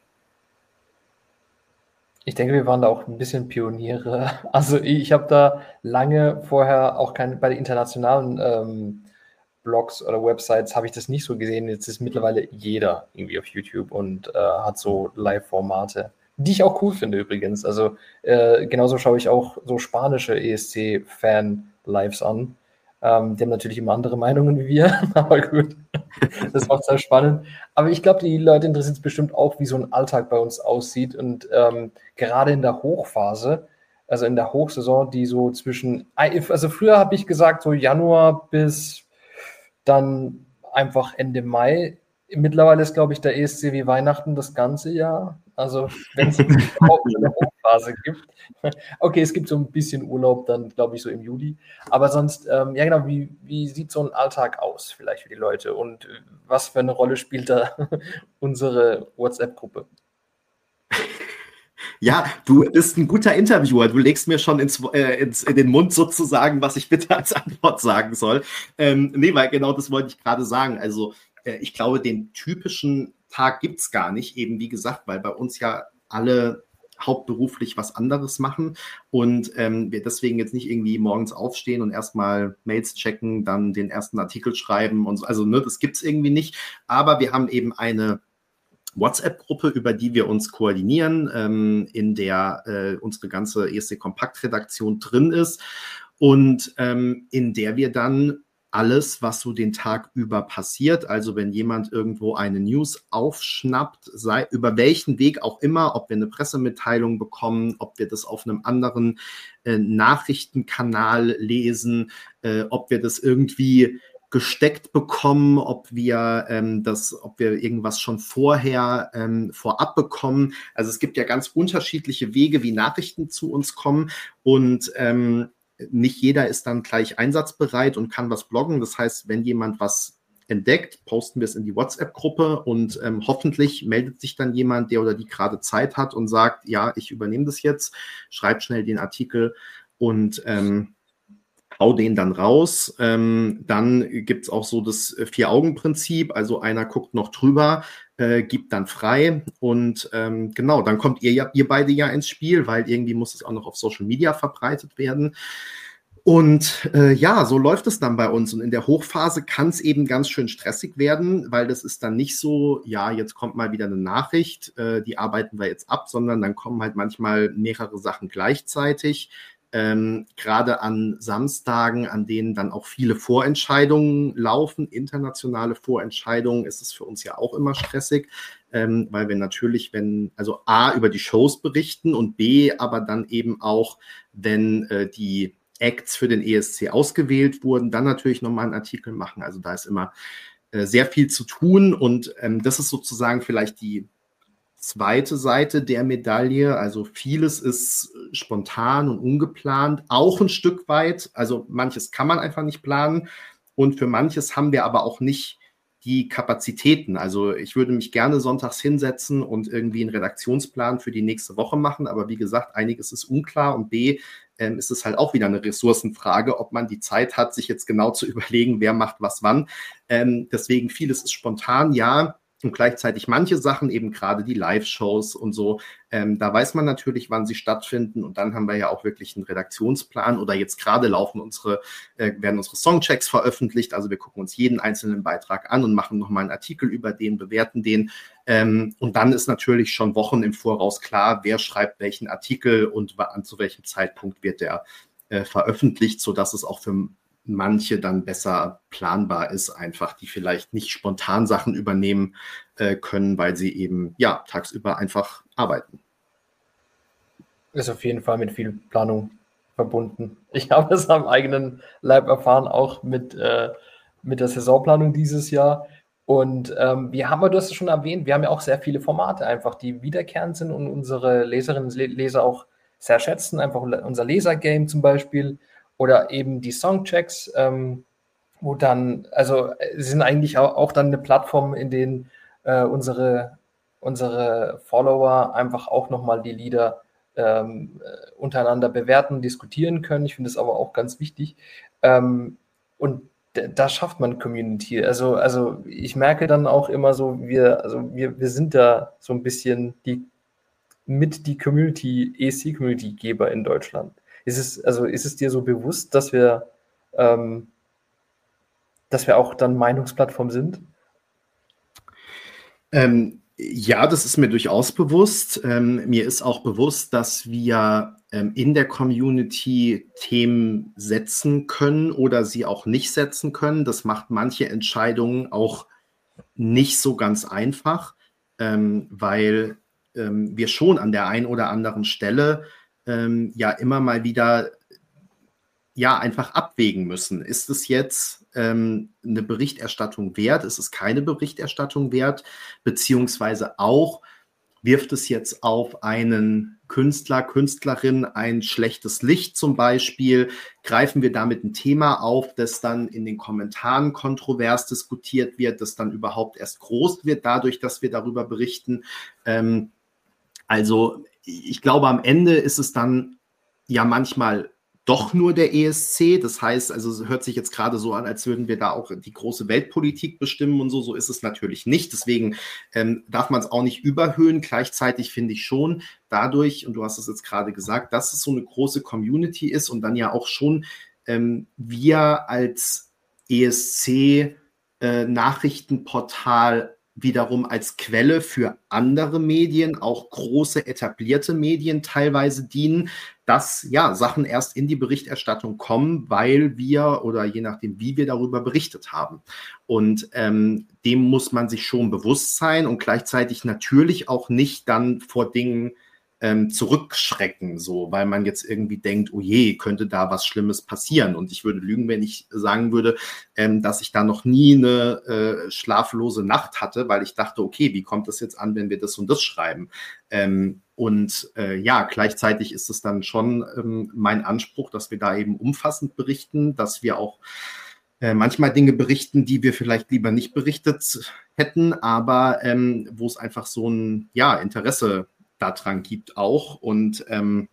Speaker 1: Ich denke, wir waren da auch ein bisschen Pioniere. Also ich habe da lange vorher auch keine, bei den internationalen ähm, Blogs oder Websites habe ich das nicht so gesehen. Jetzt ist mittlerweile jeder irgendwie auf YouTube und äh, hat so Live-Formate, die ich auch cool finde übrigens. Also äh, genauso schaue ich auch so spanische E S C-Fan-Lives an. Ähm, die haben natürlich immer andere Meinungen wie wir, aber gut, das macht es sehr spannend. Aber ich glaube, die Leute interessiert es bestimmt auch, wie so ein Alltag bei uns aussieht. Und ähm, gerade in der Hochphase, also in der Hochsaison, die so zwischen, also früher habe ich gesagt, so Januar bis dann einfach Ende Mai. Mittlerweile ist, glaube ich, der E S C wie Weihnachten das ganze Jahr. Also wenn es überhaupt eine Hochphase gibt. Okay, es gibt so ein bisschen Urlaub dann, glaube ich, so im Juli. Aber sonst, ähm, ja genau, wie, wie sieht so ein Alltag aus vielleicht für die Leute? Und was für eine Rolle spielt da unsere WhatsApp-Gruppe?
Speaker 3: Ja, du bist ein guter Interviewer. Du legst mir schon ins, äh, ins, in den Mund sozusagen, was ich bitte als Antwort sagen soll. Ähm, nee, weil genau das wollte ich gerade sagen. Also äh, ich glaube, den typischen Tag gibt's gar nicht, eben wie gesagt, weil bei uns ja alle hauptberuflich was anderes machen und ähm, wir deswegen jetzt nicht irgendwie morgens aufstehen und erstmal Mails checken, dann den ersten Artikel schreiben und so. Also ne, das gibt's irgendwie nicht. Aber wir haben eben eine WhatsApp-Gruppe, über die wir uns koordinieren, ähm, in der äh, unsere ganze E S C-Kompakt-Redaktion drin ist und ähm, in der wir dann alles, was so den Tag über passiert, also wenn jemand irgendwo eine News aufschnappt, sei über welchen Weg auch immer, ob wir eine Pressemitteilung bekommen, ob wir das auf einem anderen äh, Nachrichtenkanal lesen, äh, ob wir das irgendwie gesteckt bekommen, ob wir ähm, das, ob wir irgendwas schon vorher ähm, vorab bekommen. Also es gibt ja ganz unterschiedliche Wege, wie Nachrichten zu uns kommen und ähm, nicht jeder ist dann gleich einsatzbereit und kann was bloggen. Das heißt, wenn jemand was entdeckt, posten wir es in die WhatsApp-Gruppe und ähm, hoffentlich meldet sich dann jemand, der oder die gerade Zeit hat und sagt, ja, ich übernehme das jetzt, schreibt schnell den Artikel und ähm, hau den dann raus. Ähm, dann gibt es auch so das Vier-Augen-Prinzip, also einer guckt noch drüber, äh, gibt dann frei und ähm, genau, dann kommt ihr ja, ihr beide ja ins Spiel, weil irgendwie muss es auch noch auf Social Media verbreitet werden. Und äh, ja, so läuft es dann bei uns. Und in der Hochphase kann es eben ganz schön stressig werden, weil das ist dann nicht so, ja, jetzt kommt mal wieder eine Nachricht, äh, die arbeiten wir jetzt ab, sondern dann kommen halt manchmal mehrere Sachen gleichzeitig. Ähm, gerade an Samstagen, an denen dann auch viele Vorentscheidungen laufen, internationale Vorentscheidungen, ist es für uns ja auch immer stressig, ähm, weil wir natürlich, wenn, also A, über die Shows berichten und B, aber dann eben auch, wenn äh, die Acts für den E S C ausgewählt wurden, dann natürlich nochmal einen Artikel machen. Also da ist immer äh, sehr viel zu tun und ähm, das ist sozusagen vielleicht die zweite Seite der Medaille, also vieles ist spontan und ungeplant, auch ein Stück weit, also manches kann man einfach nicht planen und für manches haben wir aber auch nicht die Kapazitäten. Also ich würde mich gerne sonntags hinsetzen und irgendwie einen Redaktionsplan für die nächste Woche machen, aber wie gesagt, einiges ist unklar und B, ähm, ist es halt auch wieder eine Ressourcenfrage, ob man die Zeit hat, sich jetzt genau zu überlegen, wer macht was wann. Ähm, deswegen vieles ist spontan, ja, und gleichzeitig manche Sachen, eben gerade die Live-Shows und so, ähm, da weiß man natürlich, wann sie stattfinden. Und dann haben wir ja auch wirklich einen Redaktionsplan. Oder jetzt gerade laufen unsere, äh, werden unsere Songchecks veröffentlicht. Also wir gucken uns jeden einzelnen Beitrag an und machen nochmal einen Artikel über den, bewerten den. Ähm, und dann ist natürlich schon Wochen im Voraus klar, wer schreibt welchen Artikel und an zu welchem Zeitpunkt wird der äh, veröffentlicht, sodass es auch für manche dann besser planbar ist, einfach, die vielleicht nicht spontan Sachen übernehmen äh, können, weil sie eben ja tagsüber einfach arbeiten.
Speaker 1: Ist auf jeden Fall mit viel Planung verbunden. Ich habe es am eigenen Leib erfahren, auch mit, äh, mit der Saisonplanung dieses Jahr. Und ähm, wir haben, du hast es schon erwähnt, wir haben ja auch sehr viele Formate einfach, die wiederkehrend sind und unsere Leserinnen und Leser auch sehr schätzen. Einfach unser Lesergame zum Beispiel. Oder eben die Songchecks, ähm, wo dann, also sie sind eigentlich auch, auch dann eine Plattform, in denen äh, unsere, unsere Follower einfach auch nochmal die Lieder ähm, untereinander bewerten, diskutieren können. Ich finde das aber auch ganz wichtig. Ähm, und d- da schafft man Community. Also, also ich merke dann auch immer so, wir, also wir, wir sind da so ein bisschen die mit die Community, E S C-Community-Geber in Deutschland. Ist es, also ist es dir so bewusst, dass wir, ähm, dass wir auch dann Meinungsplattform sind?
Speaker 3: Ähm, ja, das ist mir durchaus bewusst. Ähm, mir ist auch bewusst, dass wir ähm, in der Community Themen setzen können oder sie auch nicht setzen können. Das macht manche Entscheidungen auch nicht so ganz einfach, ähm, weil ähm, wir schon an der einen oder anderen Stelle ähm, ja immer mal wieder ja einfach abwägen müssen. Ist es jetzt ähm, eine Berichterstattung wert? Ist es keine Berichterstattung wert? Beziehungsweise auch, wirft es jetzt auf einen Künstler, Künstlerin ein schlechtes Licht zum Beispiel? Greifen wir damit ein Thema auf, das dann in den Kommentaren kontrovers diskutiert wird, das dann überhaupt erst groß wird, dadurch, dass wir darüber berichten? Ähm, also ich glaube, am Ende ist es dann ja manchmal doch nur der E S C. Das heißt, also es hört sich jetzt gerade so an, als würden wir da auch die große Weltpolitik bestimmen und so. So ist es natürlich nicht. Deswegen ähm, darf man es auch nicht überhöhen. Gleichzeitig finde ich schon dadurch, und du hast es jetzt gerade gesagt, dass es so eine große Community ist und dann ja auch schon ähm, wir als E S C äh, Nachrichtenportal wiederum als Quelle für andere Medien, auch große etablierte Medien teilweise dienen, dass ja Sachen erst in die Berichterstattung kommen, weil wir oder je nachdem, wie wir darüber berichtet haben. Und ähm, dem muss man sich schon bewusst sein und gleichzeitig natürlich auch nicht dann vor Dingen ähm, zurückschrecken, so, weil man jetzt irgendwie denkt, oh je, könnte da was Schlimmes passieren. Und ich würde lügen, wenn ich sagen würde, ähm, dass ich da noch nie eine äh, schlaflose Nacht hatte, weil ich dachte, okay, wie kommt das jetzt an, wenn wir das und das schreiben? Ähm, und äh, ja, gleichzeitig ist es dann schon ähm, mein Anspruch, dass wir da eben umfassend berichten, dass wir auch äh, manchmal Dinge berichten, die wir vielleicht lieber nicht berichtet hätten, aber ähm, wo es einfach so ein ja, Interesse daran gibt auch. Und ähm,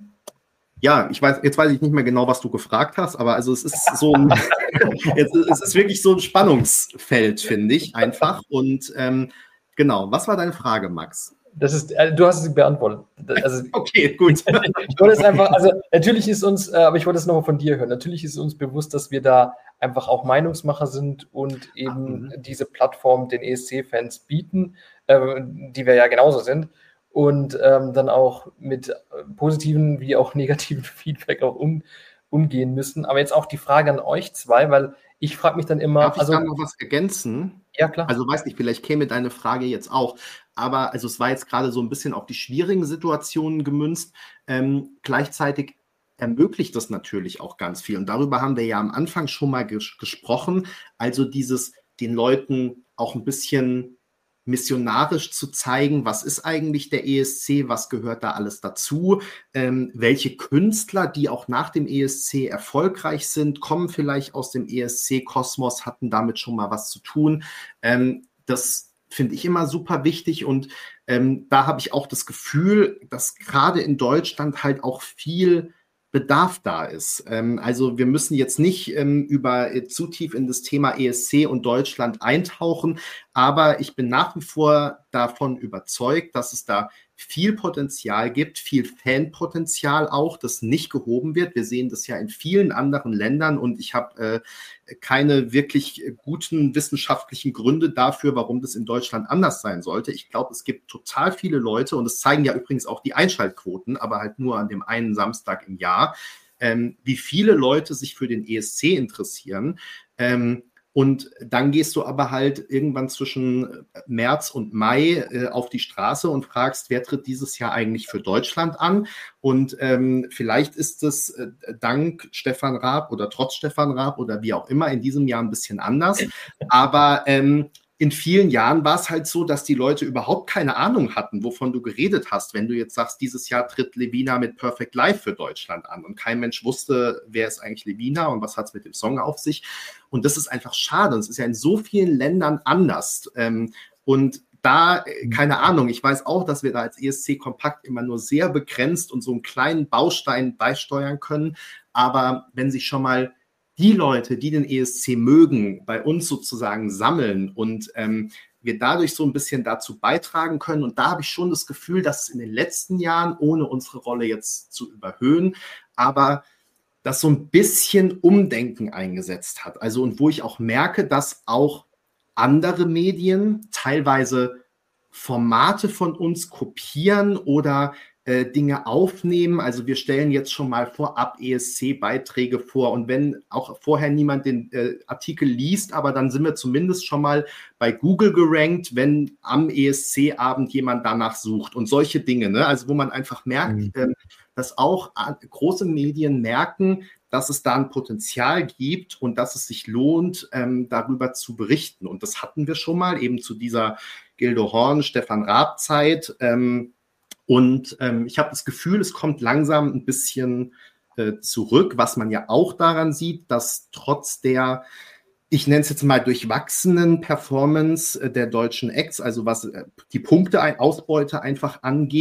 Speaker 3: ja, ich weiß, jetzt weiß ich nicht mehr genau, was du gefragt hast, aber also es ist so ein, jetzt, es ist wirklich so ein Spannungsfeld, finde ich, einfach. Und ähm, genau, was war deine Frage, Max?
Speaker 1: Das ist, äh, du hast es beantwortet. Also,
Speaker 3: okay, gut.
Speaker 1: Ich wollte es einfach, also natürlich ist uns, äh, aber ich wollte es nochmal von dir hören, natürlich ist uns bewusst, dass wir da einfach auch Meinungsmacher sind und eben mhm. diese Plattform den E S C-Fans bieten, äh, die wir ja genauso sind. Und ähm, dann auch mit positiven wie auch negativen Feedback auch um, umgehen müssen. Aber jetzt auch die Frage an euch zwei, weil ich frage mich dann immer...
Speaker 3: Darf ich
Speaker 1: also,
Speaker 3: da noch was ergänzen?
Speaker 1: Ja, klar.
Speaker 3: Also weiß nicht, vielleicht käme deine Frage jetzt auch. Aber also es war jetzt gerade so ein bisschen auf die schwierigen Situationen gemünzt. Ähm, gleichzeitig ermöglicht das natürlich auch ganz viel. Und darüber haben wir ja am Anfang schon mal ges- gesprochen. Also dieses, den Leuten auch ein bisschen missionarisch zu zeigen, was ist eigentlich der E S C, was gehört da alles dazu, ähm, welche Künstler, die auch nach dem E S C erfolgreich sind, kommen vielleicht aus dem E S C-Kosmos, hatten damit schon mal was zu tun. Ähm, das finde ich immer super wichtig und ähm, da habe ich auch das Gefühl, dass gerade in Deutschland halt auch viel Bedarf da ist. Ähm, also wir müssen jetzt nicht ähm, über äh, zu tief in das Thema E S C und Deutschland eintauchen, aber ich bin nach wie vor davon überzeugt, dass es da viel Potenzial gibt, viel Fanpotenzial auch, das nicht gehoben wird. Wir sehen das ja in vielen anderen Ländern und ich habe äh, keine wirklich guten wissenschaftlichen Gründe dafür, warum das in Deutschland anders sein sollte. Ich glaube, es gibt total viele Leute und es zeigen ja übrigens auch die Einschaltquoten, aber halt nur an dem einen Samstag im Jahr, ähm, wie viele Leute sich für den E S C interessieren. Ähm, Und dann gehst du aber halt irgendwann zwischen März und Mai äh, auf die Straße und fragst, wer tritt dieses Jahr eigentlich für Deutschland an? Und ähm, vielleicht ist es äh, dank Stefan Raab oder trotz Stefan Raab oder wie auch immer in diesem Jahr ein bisschen anders. Aber ähm, in vielen Jahren war es halt so, dass die Leute überhaupt keine Ahnung hatten, wovon du geredet hast. Wenn du jetzt sagst, dieses Jahr tritt Levina mit Perfect Life für Deutschland an und kein Mensch wusste, wer ist eigentlich Levina und was hat es mit dem Song auf sich. Und das ist einfach schade. Und es ist ja in so vielen Ländern anders. Ähm, und da, keine Ahnung, ich weiß auch, dass wir da als E S C Kompakt immer nur sehr begrenzt und so einen kleinen Baustein beisteuern können. Aber wenn sich schon mal die Leute, die den E S C mögen, bei uns sozusagen sammeln und ähm, wir dadurch so ein bisschen dazu beitragen können. Und da habe ich schon das Gefühl, dass es in den letzten Jahren, ohne unsere Rolle jetzt zu überhöhen, aber das so ein bisschen Umdenken eingesetzt hat. Also und wo ich auch merke, dass auch andere Medien teilweise Formate von uns kopieren oder äh, Dinge aufnehmen. Also wir stellen jetzt schon mal vorab E S C-Beiträge vor und wenn auch vorher niemand den äh, Artikel liest, aber dann sind wir zumindest schon mal bei Google gerankt, wenn am E S C-Abend jemand danach sucht und solche Dinge, ne? Also wo man einfach merkt, mhm. äh, dass auch äh, große Medien merken, dass es da ein Potenzial gibt und dass es sich lohnt, ähm, darüber zu berichten. Und das hatten wir schon mal eben zu dieser Gildo Horn, Stefan Raab Zeit. Ähm, und ähm, ich habe das Gefühl, es kommt langsam ein bisschen äh, zurück, was man ja auch daran sieht, dass trotz der, ich nenne es jetzt mal durchwachsenen Performance äh, der deutschen Acts, also was äh, die Punkteausbeute einfach angeht,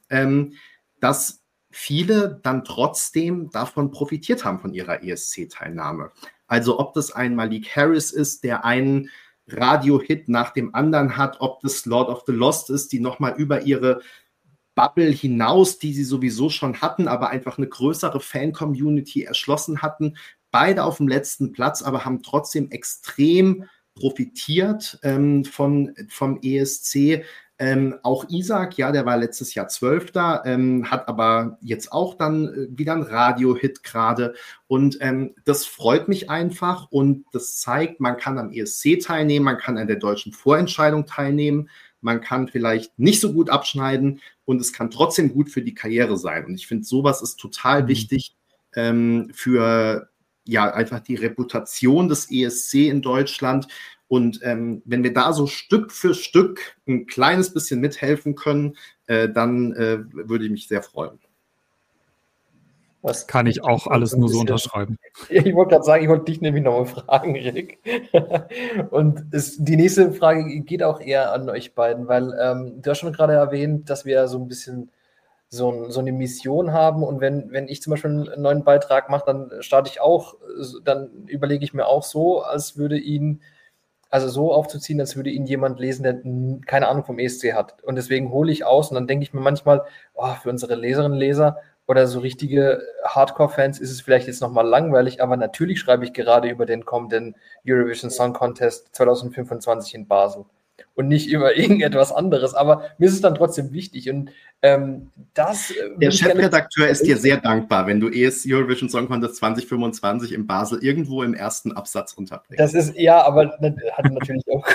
Speaker 3: ähm, dass viele dann trotzdem davon profitiert haben, von ihrer E S C-Teilnahme. Also ob das ein Malik Harris ist, der einen Radio-Hit nach dem anderen hat, ob das Lord of the Lost ist, die nochmal über ihre Bubble hinaus, die sie sowieso schon hatten, aber einfach eine größere Fan-Community erschlossen hatten. Beide auf dem letzten Platz, aber haben trotzdem extrem profitiert ähm, von, vom E S C. Ähm, auch Isaac, ja, der war letztes Jahr Zwölfter, ähm, hat aber jetzt auch dann äh, wieder einen Radio-Hit gerade. Und ähm, das freut mich einfach und das zeigt, man kann am E S C teilnehmen, man kann an der deutschen Vorentscheidung teilnehmen, man kann vielleicht nicht so gut abschneiden und es kann trotzdem gut für die Karriere sein. Und ich finde, sowas ist total mhm. wichtig ähm, für ja einfach die Reputation des E S C in Deutschland. Und ähm, wenn wir da so Stück für Stück ein kleines bisschen mithelfen können, äh, dann äh, würde ich mich sehr freuen.
Speaker 2: Was kann ich auch alles nur so unterschreiben.
Speaker 1: Ich wollte gerade sagen, ich wollte dich nämlich nochmal fragen, Erik. Und es, die nächste Frage geht auch eher an euch beiden, weil ähm, du hast schon gerade erwähnt, dass wir so ein bisschen so, ein, so eine Mission haben und wenn, wenn ich zum Beispiel einen neuen Beitrag mache, dann starte ich auch, dann überlege ich mir auch so, als würde ihn Also so aufzuziehen, als würde ihn jemand lesen, der keine Ahnung vom E S C hat. Und deswegen hole ich aus und dann denke ich mir manchmal, oh, für unsere Leserinnen und Leser oder so richtige Hardcore-Fans ist es vielleicht jetzt nochmal langweilig, aber natürlich schreibe ich gerade über den kommenden Eurovision Song Contest zwanzig fünfundzwanzig in Basel und nicht über irgendetwas anderes. Aber mir ist es dann trotzdem wichtig und ähm, das...
Speaker 3: Der Chefredakteur ist dir sehr dankbar, wenn du E S Eurovision Song Contest zwanzig fünfundzwanzig in Basel irgendwo im ersten Absatz unterbringst.
Speaker 1: Das ist, ja, aber hat natürlich auch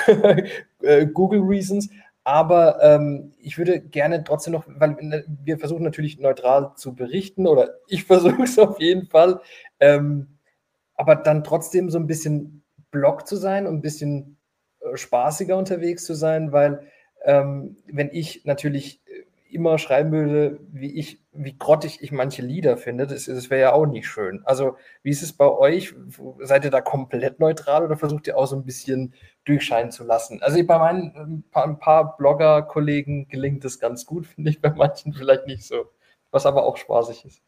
Speaker 1: Google Reasons. Aber ähm, ich würde gerne trotzdem noch, weil wir versuchen natürlich neutral zu berichten oder ich versuche es auf jeden Fall, ähm, aber dann trotzdem so ein bisschen Blog zu sein und ein bisschen äh, spaßiger unterwegs zu sein, weil ähm, wenn ich natürlich immer schreiben würde, wie ich, wie grottig ich manche Lieder finde, das, das wäre ja auch nicht schön. Also wie ist es bei euch? Seid ihr da komplett neutral oder versucht ihr auch so ein bisschen durchscheinen zu lassen? Also bei meinen ein paar, ein paar Blogger-Kollegen gelingt das ganz gut, finde ich, bei manchen vielleicht nicht so, was aber auch spaßig ist.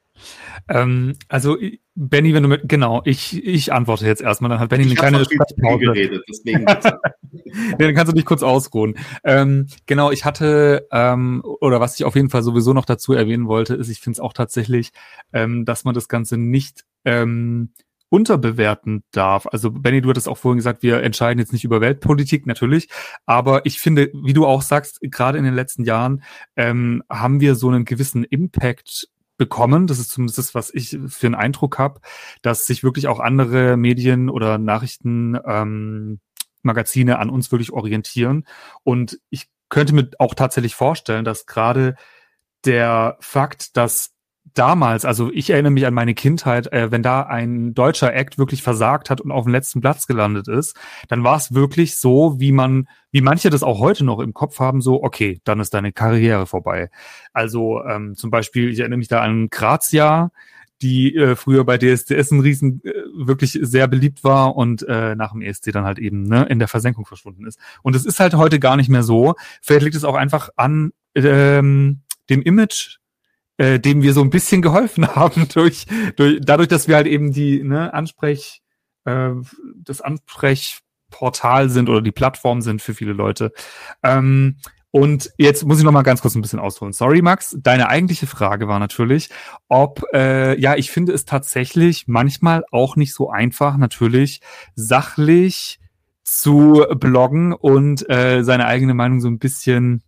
Speaker 2: Ähm, also Benni, wenn du mit, genau, ich, ich antworte jetzt erstmal, dann hat Benni eine kleine
Speaker 3: Sprechpause geredet, deswegen bitte.
Speaker 2: Ja, dann kannst du dich kurz ausruhen. Ähm, genau, ich hatte, ähm, oder was ich auf jeden Fall sowieso noch dazu erwähnen wollte, ist, ich finde es auch tatsächlich, ähm, dass man das Ganze nicht ähm, unterbewerten darf. Also Benni, du hattest auch vorhin gesagt, wir entscheiden jetzt nicht über Weltpolitik, natürlich, aber ich finde, wie du auch sagst, gerade in den letzten Jahren ähm, haben wir so einen gewissen Impact bekommen. Das ist zumindest das, was ich für einen Eindruck habe, dass sich wirklich auch andere Medien oder Nachrichten ähm, Magazine an uns wirklich orientieren. Und ich könnte mir auch tatsächlich vorstellen, dass gerade der Fakt, dass damals, also ich erinnere mich an meine Kindheit, äh, wenn da ein deutscher Act wirklich versagt hat und auf dem letzten Platz gelandet ist, dann war es wirklich so, wie man, wie manche das auch heute noch im Kopf haben, so, okay, dann ist deine Karriere vorbei. Also ähm, zum Beispiel, ich erinnere mich da an Grazia, die äh, früher bei D S D S ein Riesen äh, wirklich sehr beliebt war und äh, nach dem E S C dann halt eben ne, in der Versenkung verschwunden ist. Und es ist halt heute gar nicht mehr so. Vielleicht liegt es auch einfach an ähm, dem Image, äh, dem wir so ein bisschen geholfen haben durch, durch dadurch, dass wir halt eben die ne, Ansprech, äh, das Ansprechportal sind oder die Plattform sind für viele Leute. Ähm, Und jetzt muss ich noch mal ganz kurz ein bisschen ausholen. Sorry, Max. Deine eigentliche Frage war natürlich, ob, äh, ja, ich finde es tatsächlich manchmal auch nicht so einfach, natürlich sachlich zu bloggen und äh, seine eigene Meinung so ein bisschen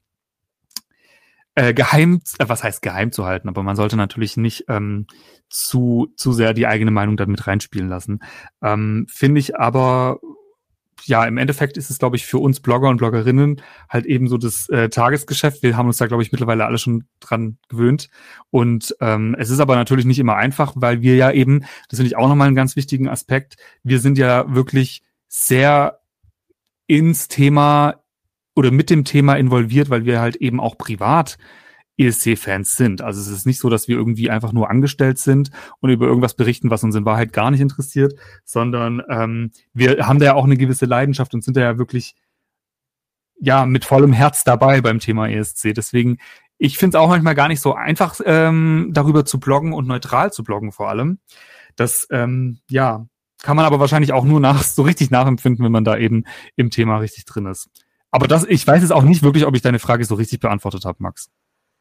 Speaker 2: äh, geheim, äh, was heißt geheim zu halten, aber man sollte natürlich nicht ähm, zu zu sehr die eigene Meinung damit reinspielen lassen. Ähm, finde ich aber ja, im Endeffekt ist es, glaube ich, für uns Blogger und Bloggerinnen halt eben so das äh, Tagesgeschäft. Wir haben uns da, glaube ich, mittlerweile alle schon dran gewöhnt. Und ähm, es ist aber natürlich nicht immer einfach, weil wir ja eben, das finde ich auch nochmal einen ganz wichtigen Aspekt, wir sind ja wirklich sehr ins Thema oder mit dem Thema involviert, weil wir halt eben auch privat E S C-Fans sind. Also es ist nicht so, dass wir irgendwie einfach nur angestellt sind und über irgendwas berichten, was uns in Wahrheit gar nicht interessiert, sondern ähm, wir haben da ja auch eine gewisse Leidenschaft und sind da ja wirklich ja mit vollem Herz dabei beim Thema E S C. Deswegen ich finde es auch manchmal gar nicht so einfach, ähm, darüber zu bloggen und neutral zu bloggen vor allem. Das, ähm, ja, kann man aber wahrscheinlich auch nur nach so richtig nachempfinden, wenn man da eben im Thema richtig drin ist. Aber das, ich weiß jetzt auch nicht wirklich, ob ich deine Frage so richtig beantwortet habe, Max.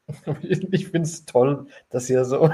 Speaker 1: Ich finde es toll, dass ihr so,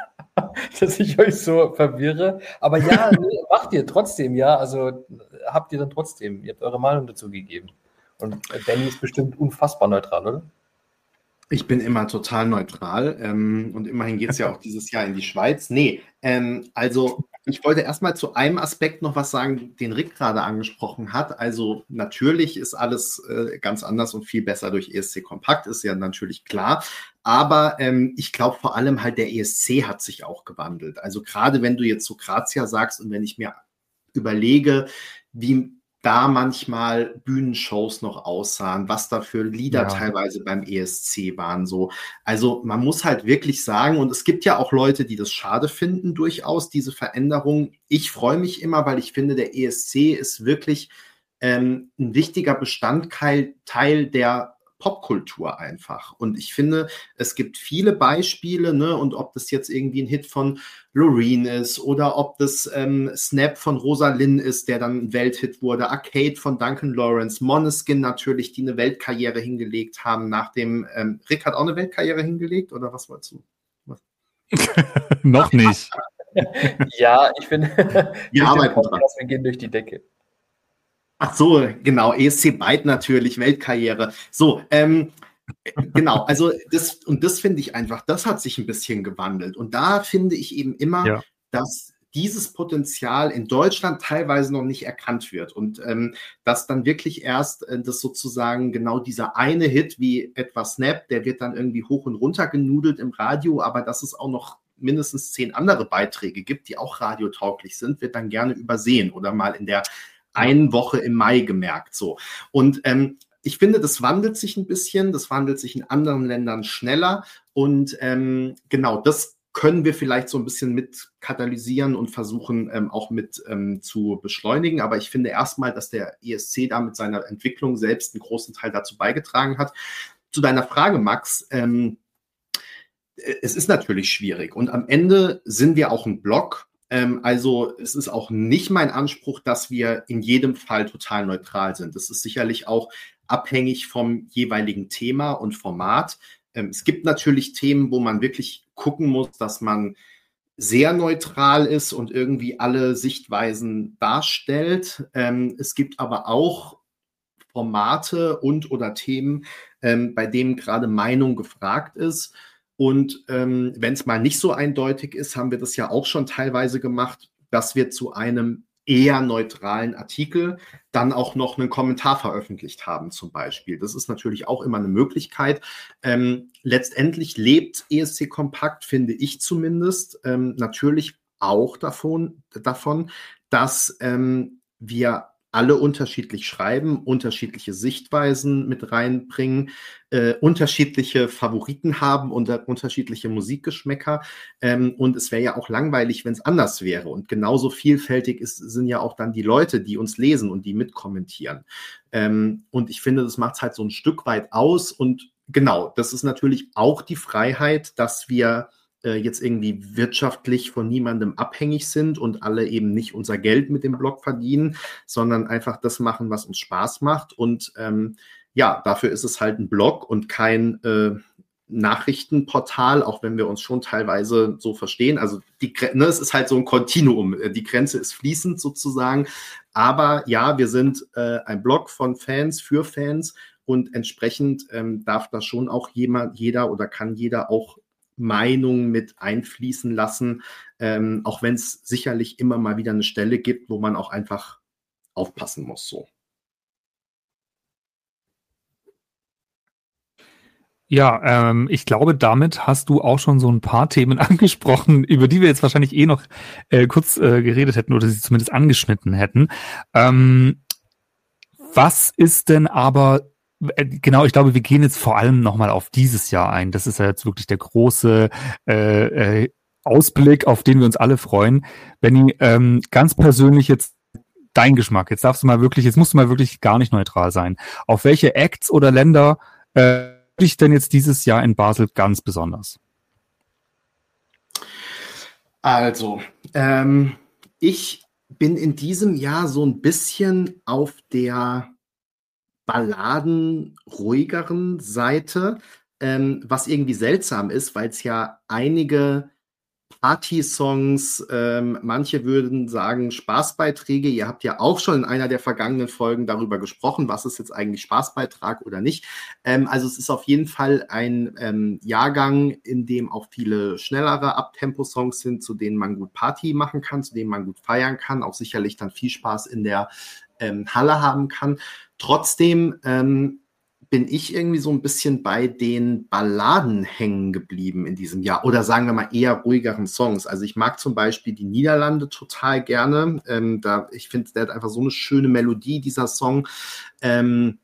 Speaker 1: dass ich euch so verwirre. Aber ja, nee, macht ihr trotzdem, ja. Also habt ihr dann trotzdem, ihr habt eure Meinung dazu gegeben. Und Danny ist bestimmt unfassbar neutral, oder?
Speaker 3: Ich bin immer total neutral ähm, und immerhin geht es ja auch dieses Jahr in die Schweiz. Nee, ähm, also ich wollte erstmal zu einem Aspekt noch was sagen, den Rick gerade angesprochen hat. Also natürlich ist alles äh, ganz anders und viel besser durch E S C Kompakt, ist ja natürlich klar. Aber ähm, ich glaube vor allem halt der E S C hat sich auch gewandelt. Also gerade wenn du jetzt so Grazia sagst und wenn ich mir überlege, wie da manchmal Bühnenshows noch aussahen, was da für Lieder ja. teilweise beim E S C waren. So. Also man muss halt wirklich sagen, und es gibt ja auch Leute, die das schade finden, durchaus diese Veränderung. Ich freue mich immer, weil ich finde, der E S C ist wirklich ähm, ein wichtiger Bestandteil Teil der Popkultur einfach. Und ich finde, es gibt viele Beispiele, ne, und ob das jetzt irgendwie ein Hit von Loreen ist oder ob das ähm, Snap von Rosalind ist, der dann ein Welthit wurde, Arcade von Duncan Lawrence, Måneskin natürlich, die eine Weltkarriere hingelegt haben nach dem, ähm, Rick hat auch eine Weltkarriere hingelegt, oder was wolltest du? Was?
Speaker 2: Noch nicht.
Speaker 1: Ja, ich finde,
Speaker 3: wir arbeiten dran.
Speaker 1: Wir gehen durch die Decke.
Speaker 3: Ach so, genau, E S C Byte natürlich, Weltkarriere. So, ähm, genau, also das, und das finde ich einfach, das hat sich ein bisschen gewandelt. Und da finde ich eben immer, ja. dass dieses Potenzial in Deutschland teilweise noch nicht erkannt wird. Und ähm, dass dann wirklich erst äh, das sozusagen genau dieser eine Hit wie etwa Snap, der wird dann irgendwie hoch und runter genudelt im Radio, aber dass es auch noch mindestens zehn andere Beiträge gibt, die auch radiotauglich sind, wird dann gerne übersehen oder mal in der eine Woche im Mai gemerkt, so. Und ähm, ich finde, das wandelt sich ein bisschen, das wandelt sich in anderen Ländern schneller und ähm, genau, das können wir vielleicht so ein bisschen mit katalysieren und versuchen ähm, auch mit ähm, zu beschleunigen, aber ich finde erstmal, dass der E S C da mit seiner Entwicklung selbst einen großen Teil dazu beigetragen hat. Zu deiner Frage, Max, ähm, es ist natürlich schwierig und am Ende sind wir auch ein Blog. Also es ist auch nicht mein Anspruch, dass wir in jedem Fall total neutral sind. Das ist sicherlich auch abhängig vom jeweiligen Thema und Format. Es gibt natürlich Themen, wo man wirklich gucken muss, dass man sehr neutral ist und irgendwie alle Sichtweisen darstellt. Es gibt aber auch Formate und oder Themen, bei denen gerade Meinung gefragt ist. Und ähm, wenn es mal nicht so eindeutig ist, haben wir das ja auch schon teilweise gemacht, dass wir zu einem eher neutralen Artikel dann auch noch einen Kommentar veröffentlicht haben zum Beispiel. Das ist natürlich auch immer eine Möglichkeit. Ähm, letztendlich lebt E S C Kompakt, finde ich zumindest, ähm, natürlich auch davon, davon dass ähm, wir alle unterschiedlich schreiben, unterschiedliche Sichtweisen mit reinbringen, äh, unterschiedliche Favoriten haben und äh, unterschiedliche Musikgeschmäcker. Ähm, und es wäre ja auch langweilig, wenn es anders wäre. Und genauso vielfältig ist, sind ja auch dann die Leute, die uns lesen und die mitkommentieren. Ähm, und ich finde, das macht es halt so ein Stück weit aus. Und genau, das ist natürlich auch die Freiheit, dass wir jetzt irgendwie wirtschaftlich von niemandem abhängig sind und alle eben nicht unser Geld mit dem Blog verdienen, sondern einfach das machen, was uns Spaß macht. Und ähm, ja, dafür ist es halt ein Blog und kein äh, Nachrichtenportal, auch wenn wir uns schon teilweise so verstehen. Also die, ne, es ist halt so ein Kontinuum. Die Grenze ist fließend sozusagen. Aber ja, wir sind äh, ein Blog von Fans für Fans und entsprechend ähm, darf da schon auch jemand, jeder oder kann jeder auch Meinung mit einfließen lassen, ähm, auch wenn es sicherlich immer mal wieder eine Stelle gibt, wo man auch einfach aufpassen muss. So.
Speaker 2: Ja, ähm, ich glaube, damit hast du auch schon so ein paar Themen angesprochen, über die wir jetzt wahrscheinlich eh noch äh, kurz äh, geredet hätten oder sie zumindest angeschnitten hätten. Ähm, was ist denn aber Genau, ich glaube, wir gehen jetzt vor allem nochmal auf dieses Jahr ein. Das ist ja jetzt wirklich der große äh, äh, Ausblick, auf den wir uns alle freuen. Benni, ähm, ganz persönlich jetzt dein Geschmack. Jetzt darfst du mal wirklich, jetzt musst du mal wirklich gar nicht neutral sein. Auf welche Acts oder Länder äh, dich denn jetzt dieses Jahr in Basel ganz besonders?
Speaker 3: Also, ähm, ich bin in diesem Jahr so ein bisschen auf der Balladen ruhigeren Seite, ähm, was irgendwie seltsam ist, weil es ja einige Party-Songs, ähm, manche würden sagen Spaßbeiträge. Ihr habt ja auch schon in einer der vergangenen Folgen darüber gesprochen, was ist jetzt eigentlich Spaßbeitrag oder nicht. Ähm, also es ist auf jeden Fall ein ähm, Jahrgang, in dem auch viele schnellere Abtempo-Songs sind, zu denen man gut Party machen kann, zu denen man gut feiern kann, auch sicherlich dann viel Spaß in der ähm, Halle haben kann. Trotzdem ähm, bin ich irgendwie so ein bisschen bei den Balladen hängen geblieben in diesem Jahr. Oder sagen wir mal eher ruhigeren Songs. Also ich mag zum Beispiel die Niederlande total gerne. Ähm, da, ich finde, der hat einfach so eine schöne Melodie, dieser Song. Ähm,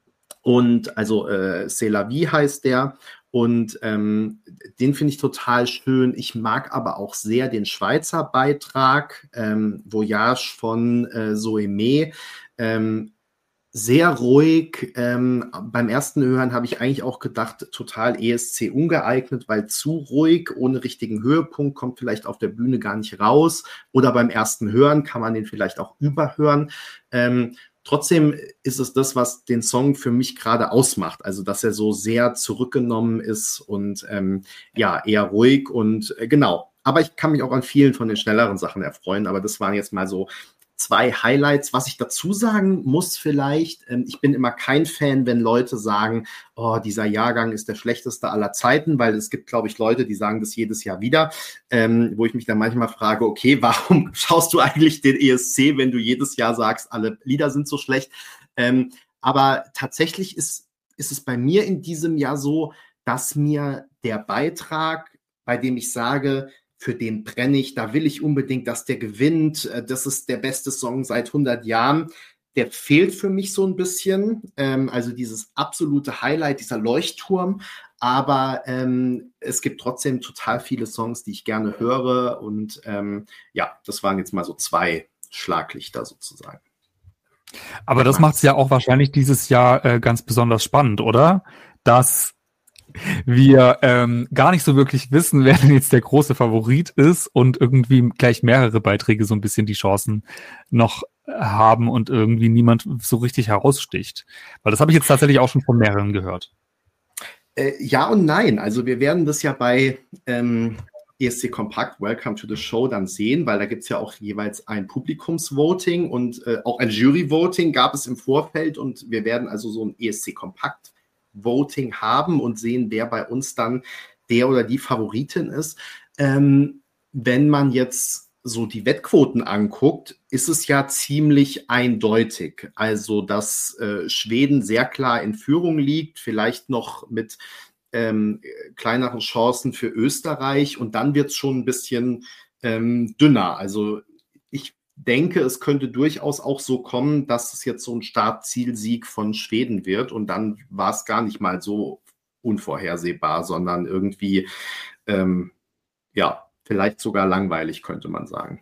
Speaker 3: und also äh, C'est la vie heißt der. Und ähm, den finde ich total schön. Ich mag aber auch sehr den Schweizer Beitrag, ähm, Voyage von äh, Soemé. Ähm, Sehr ruhig. Ähm, beim ersten Hören habe ich eigentlich auch gedacht, total E S C ungeeignet, weil zu ruhig, ohne richtigen Höhepunkt, kommt vielleicht auf der Bühne gar nicht raus. Oder beim ersten Hören kann man den vielleicht auch überhören. Ähm, trotzdem ist es das, was den Song für mich gerade ausmacht. Also, dass er so sehr zurückgenommen ist und ähm, ja, eher ruhig und äh, genau. Aber ich kann mich auch an vielen von den schnelleren Sachen erfreuen. Aber das waren jetzt mal so zwei Highlights. Was ich dazu sagen muss vielleicht, ähm, ich bin immer kein Fan, wenn Leute sagen, oh, dieser Jahrgang ist der schlechteste aller Zeiten, weil es gibt, glaube ich, Leute, die sagen das jedes Jahr wieder, ähm, wo ich mich dann manchmal frage, okay, warum schaust du eigentlich den E S C, wenn du jedes Jahr sagst, alle Lieder sind so schlecht? Ähm, aber tatsächlich ist, ist es bei mir in diesem Jahr so, dass mir der Beitrag, bei dem ich sage, für den brenne ich, da will ich unbedingt, dass der gewinnt, das ist der beste Song seit hundert Jahren, der fehlt für mich so ein bisschen, ähm, also dieses absolute Highlight, dieser Leuchtturm, aber ähm, es gibt trotzdem total viele Songs, die ich gerne höre und ähm, ja, das waren jetzt mal so zwei Schlaglichter sozusagen.
Speaker 2: Aber das macht es ja auch wahrscheinlich dieses Jahr äh, ganz besonders spannend, oder? Dass wir ähm, gar nicht so wirklich wissen, wer denn jetzt der große Favorit ist und irgendwie gleich mehrere Beiträge so ein bisschen die Chancen noch haben und irgendwie niemand so richtig heraussticht. Weil das habe ich jetzt tatsächlich auch schon von mehreren gehört.
Speaker 3: Äh, ja und nein. Also wir werden das ja bei ähm, E S C Kompakt Welcome to the Show dann sehen, weil da gibt es ja auch jeweils ein Publikumsvoting und äh, auch ein Juryvoting gab es im Vorfeld und wir werden also so ein E S C Kompakt Voting haben und sehen, wer bei uns dann der oder die Favoritin ist. Ähm, wenn man jetzt so die Wettquoten anguckt, ist es ja ziemlich eindeutig. Also, dass äh, Schweden sehr klar in Führung liegt, vielleicht noch mit ähm, kleineren Chancen für Österreich und dann wird es schon ein bisschen ähm, dünner. Also ich denke, es könnte durchaus auch so kommen, dass es jetzt so ein Startzielsieg von Schweden wird und dann war es gar nicht mal so unvorhersehbar, sondern irgendwie, ähm, ja, vielleicht sogar langweilig, könnte man sagen.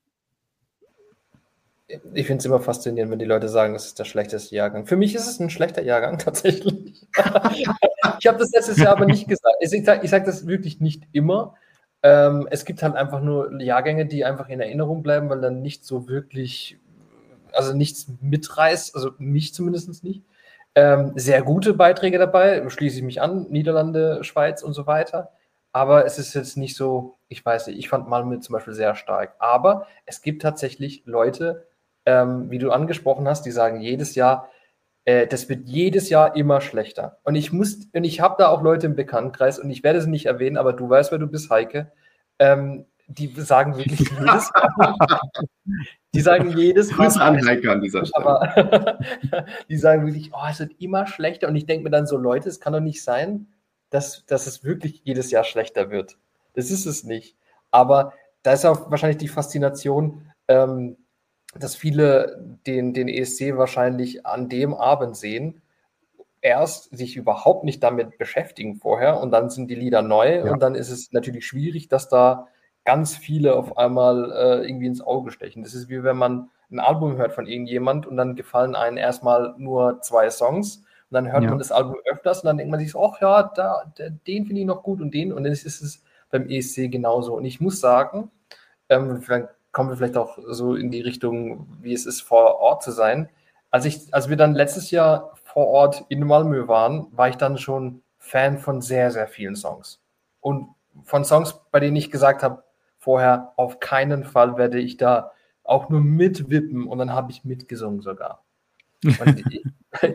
Speaker 1: Ich finde es immer faszinierend, wenn die Leute sagen, das ist der schlechteste Jahrgang. Für mich ist es ein schlechter Jahrgang, tatsächlich. Ich habe das letztes Jahr aber nicht gesagt. Ich sage sag das wirklich nicht immer. Ähm, es gibt halt einfach nur Jahrgänge, die einfach in Erinnerung bleiben, weil dann nicht so wirklich, also nichts mitreißt, also mich zumindest nicht. Ähm, sehr gute Beiträge dabei, schließe ich mich an, Niederlande, Schweiz und so weiter. Aber es ist jetzt nicht so, ich weiß nicht, ich fand Malmö zum Beispiel sehr stark. Aber es gibt tatsächlich Leute, ähm, wie du angesprochen hast, die sagen jedes Jahr, äh, das wird jedes Jahr immer schlechter. Und ich muss, und ich habe da auch Leute im Bekanntenkreis, und ich werde sie nicht erwähnen, aber du weißt, wer du bist, Heike, ähm, die sagen wirklich jedes Jahr, die sagen jedes Mal,
Speaker 3: Grüße an Heike an dieser Stelle.
Speaker 1: Aber die sagen wirklich, oh, es wird immer schlechter. Und ich denke mir dann so, Leute, es kann doch nicht sein, dass, dass es wirklich jedes Jahr schlechter wird. Das ist es nicht. Aber da ist auch wahrscheinlich die Faszination, ähm, dass viele den, den E S C wahrscheinlich an dem Abend sehen, erst sich überhaupt nicht damit beschäftigen vorher und dann sind die Lieder neu ja. Und dann ist es natürlich schwierig, dass da ganz viele auf einmal äh, irgendwie ins Auge stechen. Das ist wie wenn man ein Album hört von irgendjemand und dann gefallen einem erstmal nur zwei Songs und dann hört
Speaker 2: Ja.
Speaker 1: man das Album öfters und dann denkt man sich so, ach ja, da, der, den finde ich noch gut und den. Und dann ist es beim E S C genauso. Und ich muss sagen, ähm, vielleicht kommen wir vielleicht auch so in die Richtung, wie es ist, vor Ort zu sein. Als, ich, als wir dann letztes Jahr vor Ort in Malmö waren, war ich dann schon Fan von sehr, sehr vielen Songs. Und von Songs, bei denen ich gesagt habe, vorher, auf keinen Fall werde ich da auch nur mitwippen. Und dann habe ich mitgesungen sogar. Und ich,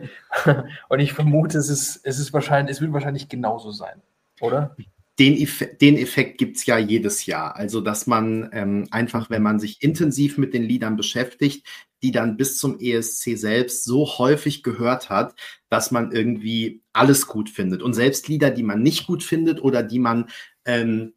Speaker 1: und ich vermute, es ist, es ist wahrscheinlich, es wird wahrscheinlich genauso sein, oder?
Speaker 3: Den, Eff- den Effekt gibt es ja jedes Jahr. Also, dass man ähm, einfach, wenn man sich intensiv mit den Liedern beschäftigt, die dann bis zum E S C selbst so häufig gehört hat, dass man irgendwie alles gut findet. Und selbst Lieder, die man nicht gut findet oder die man ähm,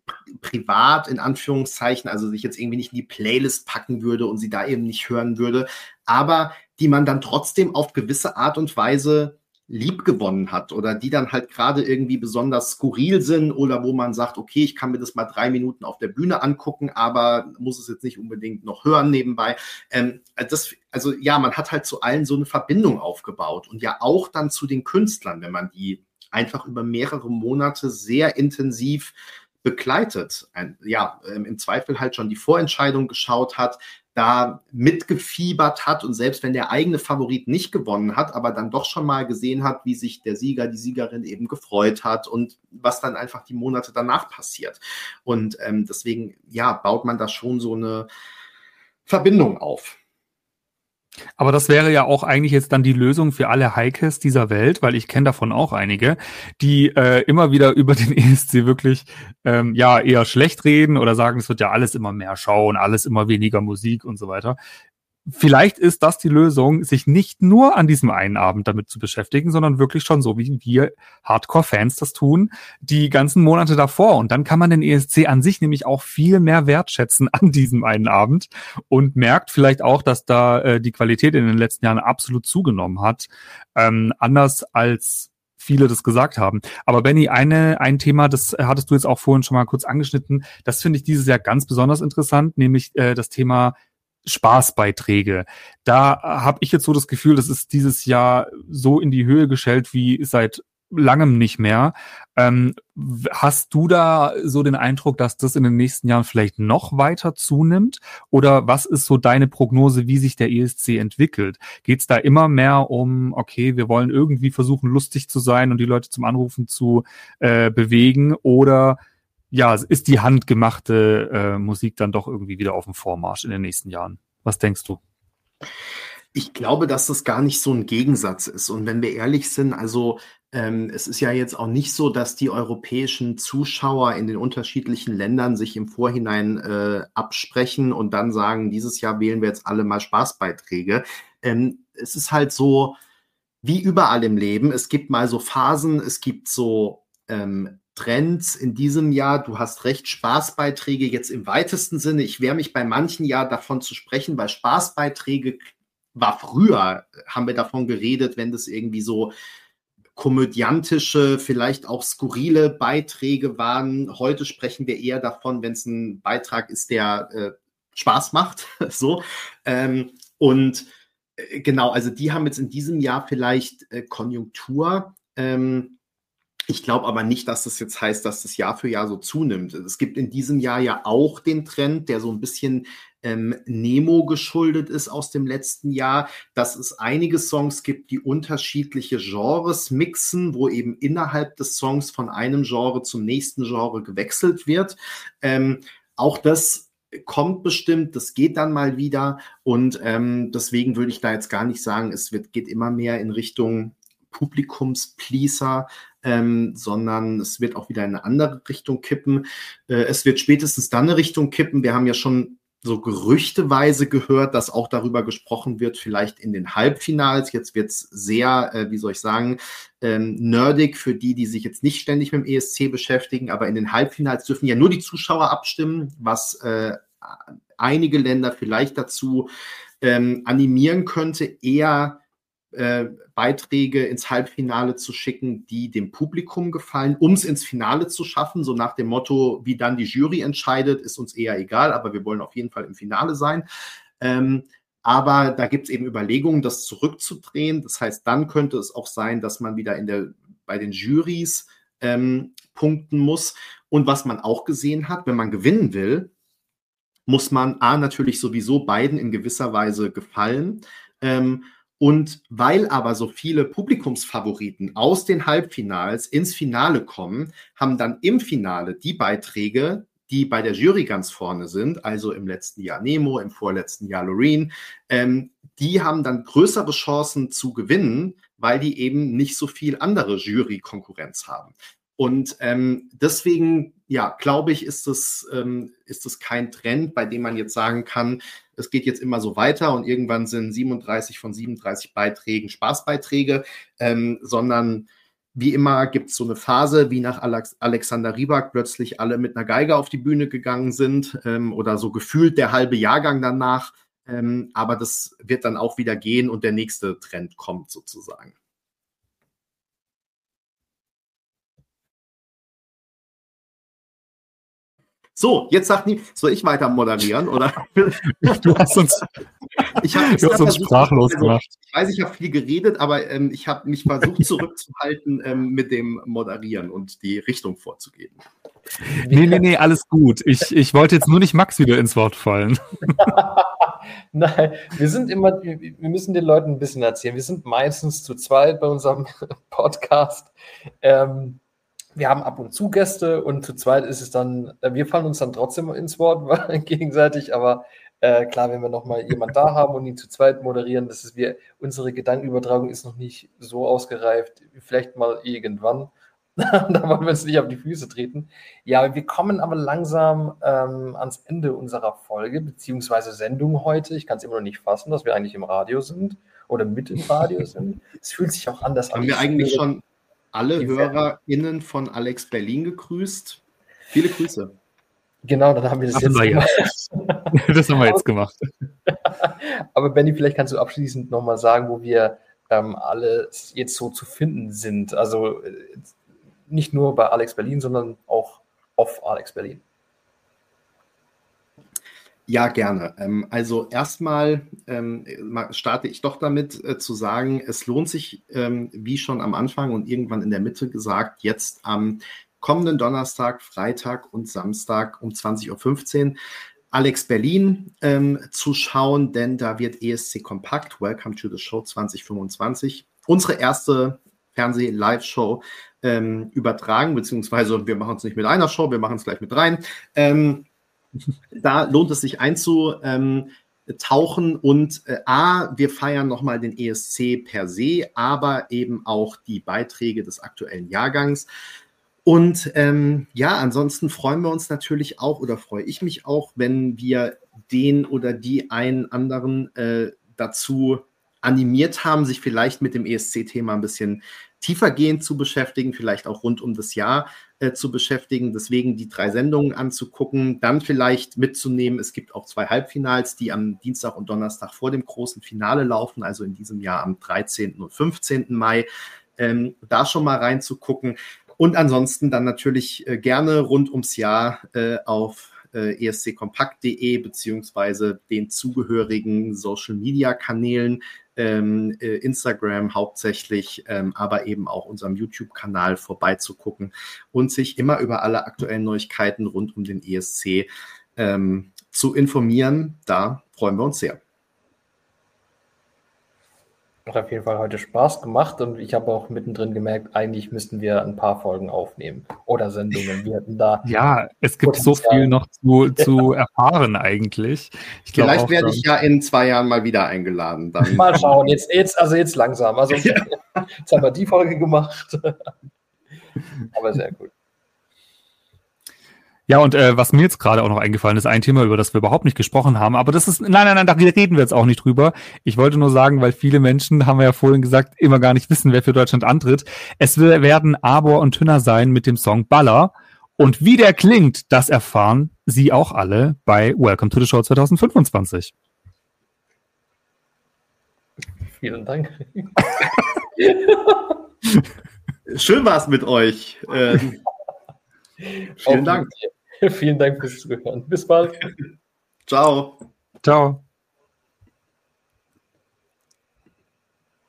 Speaker 3: privat in Anführungszeichen, also sich jetzt irgendwie nicht in die Playlist packen würde und sie da eben nicht hören würde, aber die man dann trotzdem auf gewisse Art und Weise liebgewonnen hat oder die dann halt gerade irgendwie besonders skurril sind oder wo man sagt, okay, ich kann mir das mal drei Minuten auf der Bühne angucken, aber muss es jetzt nicht unbedingt noch hören nebenbei. Ähm, das, also ja, man hat halt zu allen so eine Verbindung aufgebaut und ja auch dann zu den Künstlern, wenn man die einfach über mehrere Monate sehr intensiv begleitet. Ein, ja, ähm, im Zweifel halt schon die Vorentscheidung geschaut hat, da mitgefiebert hat und selbst wenn der eigene Favorit nicht gewonnen hat, aber dann doch schon mal gesehen hat, wie sich der Sieger, die Siegerin eben gefreut hat und was dann einfach die Monate danach passiert. Und ähm, deswegen, ja, baut man da schon so eine Verbindung auf.
Speaker 2: Aber das wäre ja auch eigentlich jetzt dann die Lösung für alle Heikes dieser Welt, weil ich kenne davon auch einige, die äh, immer wieder über den E S C wirklich ähm, ja eher schlecht reden oder sagen, es wird ja alles immer mehr Show und alles immer weniger Musik und so weiter. Vielleicht ist das die Lösung, sich nicht nur an diesem einen Abend damit zu beschäftigen, sondern wirklich schon so, wie wir Hardcore-Fans das tun, die ganzen Monate davor. Und dann kann man den E S C an sich nämlich auch viel mehr wertschätzen an diesem einen Abend und merkt vielleicht auch, dass da äh, die Qualität in den letzten Jahren absolut zugenommen hat. Ähm, anders als viele das gesagt haben. Aber Benni, eine, ein Thema, das hattest du jetzt auch vorhin schon mal kurz angeschnitten, das finde ich dieses Jahr ganz besonders interessant, nämlich äh, das Thema Spaßbeiträge. Da habe ich jetzt so das Gefühl, das ist dieses Jahr so in die Höhe geschellt wie seit langem nicht mehr. Ähm, hast du da so den Eindruck, dass das in den nächsten Jahren vielleicht noch weiter zunimmt? Oder was ist so deine Prognose, wie sich der E S C entwickelt? Geht es da immer mehr um, okay, wir wollen irgendwie versuchen, lustig zu sein und die Leute zum Anrufen zu äh, bewegen? Oder ja, ist die handgemachte äh, Musik dann doch irgendwie wieder auf dem Vormarsch in den nächsten Jahren? Was denkst du?
Speaker 3: Ich glaube, dass das gar nicht so ein Gegensatz ist. Und wenn wir ehrlich sind, also ähm, es ist ja jetzt auch nicht so, dass die europäischen Zuschauer in den unterschiedlichen Ländern sich im Vorhinein äh, absprechen und dann sagen, dieses Jahr wählen wir jetzt alle mal Spaßbeiträge. Ähm, es ist halt so, wie überall im Leben, es gibt mal so Phasen, es gibt so ähm, Trends in diesem Jahr, du hast recht, Spaßbeiträge jetzt im weitesten Sinne. Ich wehre mich bei manchen ja davon zu sprechen, weil Spaßbeiträge war früher, haben wir davon geredet, wenn das irgendwie so komödiantische, vielleicht auch skurrile Beiträge waren. Heute sprechen wir eher davon, wenn es ein Beitrag ist, der äh, Spaß macht. so ähm, Und äh, genau, also die haben jetzt in diesem Jahr vielleicht äh, Konjunktur. Ähm, Ich glaube aber nicht, dass das jetzt heißt, dass das Jahr für Jahr so zunimmt. Es gibt in diesem Jahr ja auch den Trend, der so ein bisschen ähm, Nemo geschuldet ist aus dem letzten Jahr, dass es einige Songs gibt, die unterschiedliche Genres mixen, wo eben innerhalb des Songs von einem Genre zum nächsten Genre gewechselt wird. Ähm, auch das kommt bestimmt, das geht dann mal wieder und ähm, deswegen würde ich da jetzt gar nicht sagen, es wird, geht immer mehr in Richtung Publikumspleaser, ähm, sondern es wird auch wieder in eine andere Richtung kippen. Äh, es wird spätestens dann eine Richtung kippen. Wir haben ja schon so gerüchteweise gehört, dass auch darüber gesprochen wird, vielleicht in den Halbfinals. Jetzt wird es sehr, äh, wie soll ich sagen, ähm, nerdig für die, die sich jetzt nicht ständig mit dem E S C beschäftigen, aber in den Halbfinals dürfen ja nur die Zuschauer abstimmen, was äh, einige Länder vielleicht dazu ähm, animieren könnte, eher Äh, Beiträge ins Halbfinale zu schicken, die dem Publikum gefallen, um es ins Finale zu schaffen, so nach dem Motto, wie dann die Jury entscheidet, ist uns eher egal, aber wir wollen auf jeden Fall im Finale sein. Ähm, Aber da gibt es eben Überlegungen, das zurückzudrehen. Das heißt, dann könnte es auch sein, dass man wieder in der, bei den Jurys ähm, punkten muss. Und was man auch gesehen hat, wenn man gewinnen will, muss man A, natürlich sowieso beiden in gewisser Weise gefallen. Ähm, und weil aber so viele Publikumsfavoriten aus den Halbfinals ins Finale kommen, haben dann im Finale die Beiträge, die bei der Jury ganz vorne sind, also im letzten Jahr Nemo, im vorletzten Jahr Loreen, ähm, die haben dann größere Chancen zu gewinnen, weil die eben nicht so viel andere Jury-Konkurrenz haben. Und ähm, deswegen, ja, glaube ich, ist das, ähm, ist das kein Trend, bei dem man jetzt sagen kann, es geht jetzt immer so weiter und irgendwann sind siebenunddreißig von siebenunddreißig Beiträgen Spaßbeiträge, ähm, sondern wie immer gibt es so eine Phase, wie nach Alex- Alexander Rybak plötzlich alle mit einer Geige auf die Bühne gegangen sind ähm, oder so gefühlt der halbe Jahrgang danach. Ähm, aber das wird dann auch wieder gehen und der nächste Trend kommt sozusagen. So, jetzt sagt nie, soll ich weiter moderieren, oder?
Speaker 2: Du hast uns,
Speaker 3: ich hab, ich
Speaker 2: du hast uns
Speaker 3: versucht,
Speaker 2: sprachlos
Speaker 3: also,
Speaker 2: gemacht.
Speaker 3: Ich weiß, ich habe viel geredet, aber ähm, ich habe mich versucht zurückzuhalten ähm, mit dem Moderieren und die Richtung vorzugeben.
Speaker 2: Nee, nee, nee, alles gut. Ich, ich wollte jetzt nur nicht Max wieder ins Wort fallen.
Speaker 1: Nein, wir sind immer, wir müssen den Leuten ein bisschen erzählen. Wir sind meistens zu zweit bei unserem Podcast. Ähm, Wir haben ab und zu Gäste und zu zweit ist es dann, wir fallen uns dann trotzdem ins Wort gegenseitig, aber äh, klar, wenn wir nochmal jemanden da haben und ihn zu zweit moderieren, das ist wir, unsere Gedankenübertragung ist noch nicht so ausgereift, vielleicht mal irgendwann, da wollen wir uns nicht auf die Füße treten. Ja, wir kommen aber langsam ähm, ans Ende unserer Folge, beziehungsweise Sendung heute. Ich kann es immer noch nicht fassen, dass wir eigentlich im Radio sind oder mit im Radio sind. Es fühlt sich auch anders an.
Speaker 3: Haben wir eigentlich schon alle HörerInnen von Alex Berlin gegrüßt? Viele Grüße.
Speaker 1: Genau, dann haben wir das
Speaker 2: Ach,
Speaker 1: jetzt
Speaker 2: na,
Speaker 1: gemacht.
Speaker 2: Ja. Das haben wir jetzt gemacht.
Speaker 1: Aber Benni, vielleicht kannst du abschließend nochmal sagen, wo wir ähm, alle jetzt so zu finden sind. Also äh, nicht nur bei Alex Berlin, sondern auch auf Alex Berlin.
Speaker 3: Ja, gerne. Ähm, also erstmal ähm, starte ich doch damit äh, zu sagen, es lohnt sich, ähm, wie schon am Anfang und irgendwann in der Mitte gesagt, jetzt am kommenden Donnerstag, Freitag und Samstag um zwanzig Uhr fünfzehn Alex Berlin ähm, zu schauen, denn da wird E S C Kompakt, Welcome to the Show zwanzig fünfundzwanzig, unsere erste Fernseh-Live-Show ähm, übertragen, beziehungsweise wir machen es nicht mit einer Show, wir machen es gleich mit dreien. Ähm, Da lohnt es sich einzutauchen und äh, A, wir feiern nochmal den E S C per se, aber eben auch die Beiträge des aktuellen Jahrgangs. Und ähm, ja, ansonsten freuen wir uns natürlich auch oder freue ich mich auch, wenn wir den oder die einen anderen äh, dazu animiert haben, sich vielleicht mit dem E S C-Thema ein bisschen tiefergehend zu beschäftigen, vielleicht auch rund um das Jahr äh, zu beschäftigen, deswegen die drei Sendungen anzugucken, dann vielleicht mitzunehmen, es gibt auch zwei Halbfinals, die am Dienstag und Donnerstag vor dem großen Finale laufen, also in diesem Jahr am dreizehnten und fünfzehnten Mai, ähm, da schon mal reinzugucken und ansonsten dann natürlich äh, gerne rund ums Jahr äh, auf äh, e s c kompakt punkt de beziehungsweise den zugehörigen Social-Media-Kanälen, Ähm, äh, Instagram hauptsächlich, ähm, aber eben auch unserem YouTube-Kanal vorbeizugucken und sich immer über alle aktuellen Neuigkeiten rund um den E S C ähm, zu informieren. Da freuen wir uns sehr.
Speaker 1: Hat auf jeden Fall heute Spaß gemacht und ich habe auch mittendrin gemerkt, eigentlich müssten wir ein paar Folgen aufnehmen oder Sendungen. Wir hatten da
Speaker 2: ja, es gibt Potenzial. So viel noch zu, zu erfahren eigentlich. Ich
Speaker 3: Vielleicht auch, werde ich ja in zwei Jahren mal wieder eingeladen. Dann.
Speaker 1: Mal schauen, jetzt, jetzt, also jetzt langsam. Also ja. Jetzt haben wir die Folge gemacht. Aber sehr gut.
Speaker 2: Ja, und äh, was mir jetzt gerade auch noch eingefallen ist, ein Thema, über das wir überhaupt nicht gesprochen haben, aber das ist, nein, nein, nein, da reden wir jetzt auch nicht drüber. Ich wollte nur sagen, weil viele Menschen, haben wir ja vorhin gesagt, immer gar nicht wissen, wer für Deutschland antritt. Es werden Arbor und Tünner sein mit dem Song Baller. Und wie der klingt, das erfahren Sie auch alle bei Welcome to the Show zwanzig fünfundzwanzig.
Speaker 1: Vielen Dank.
Speaker 3: Schön war es mit euch. Ähm, vielen Dank.
Speaker 1: Vielen Dank fürs Zuhören. Bis bald.
Speaker 3: Ciao.
Speaker 2: Ciao.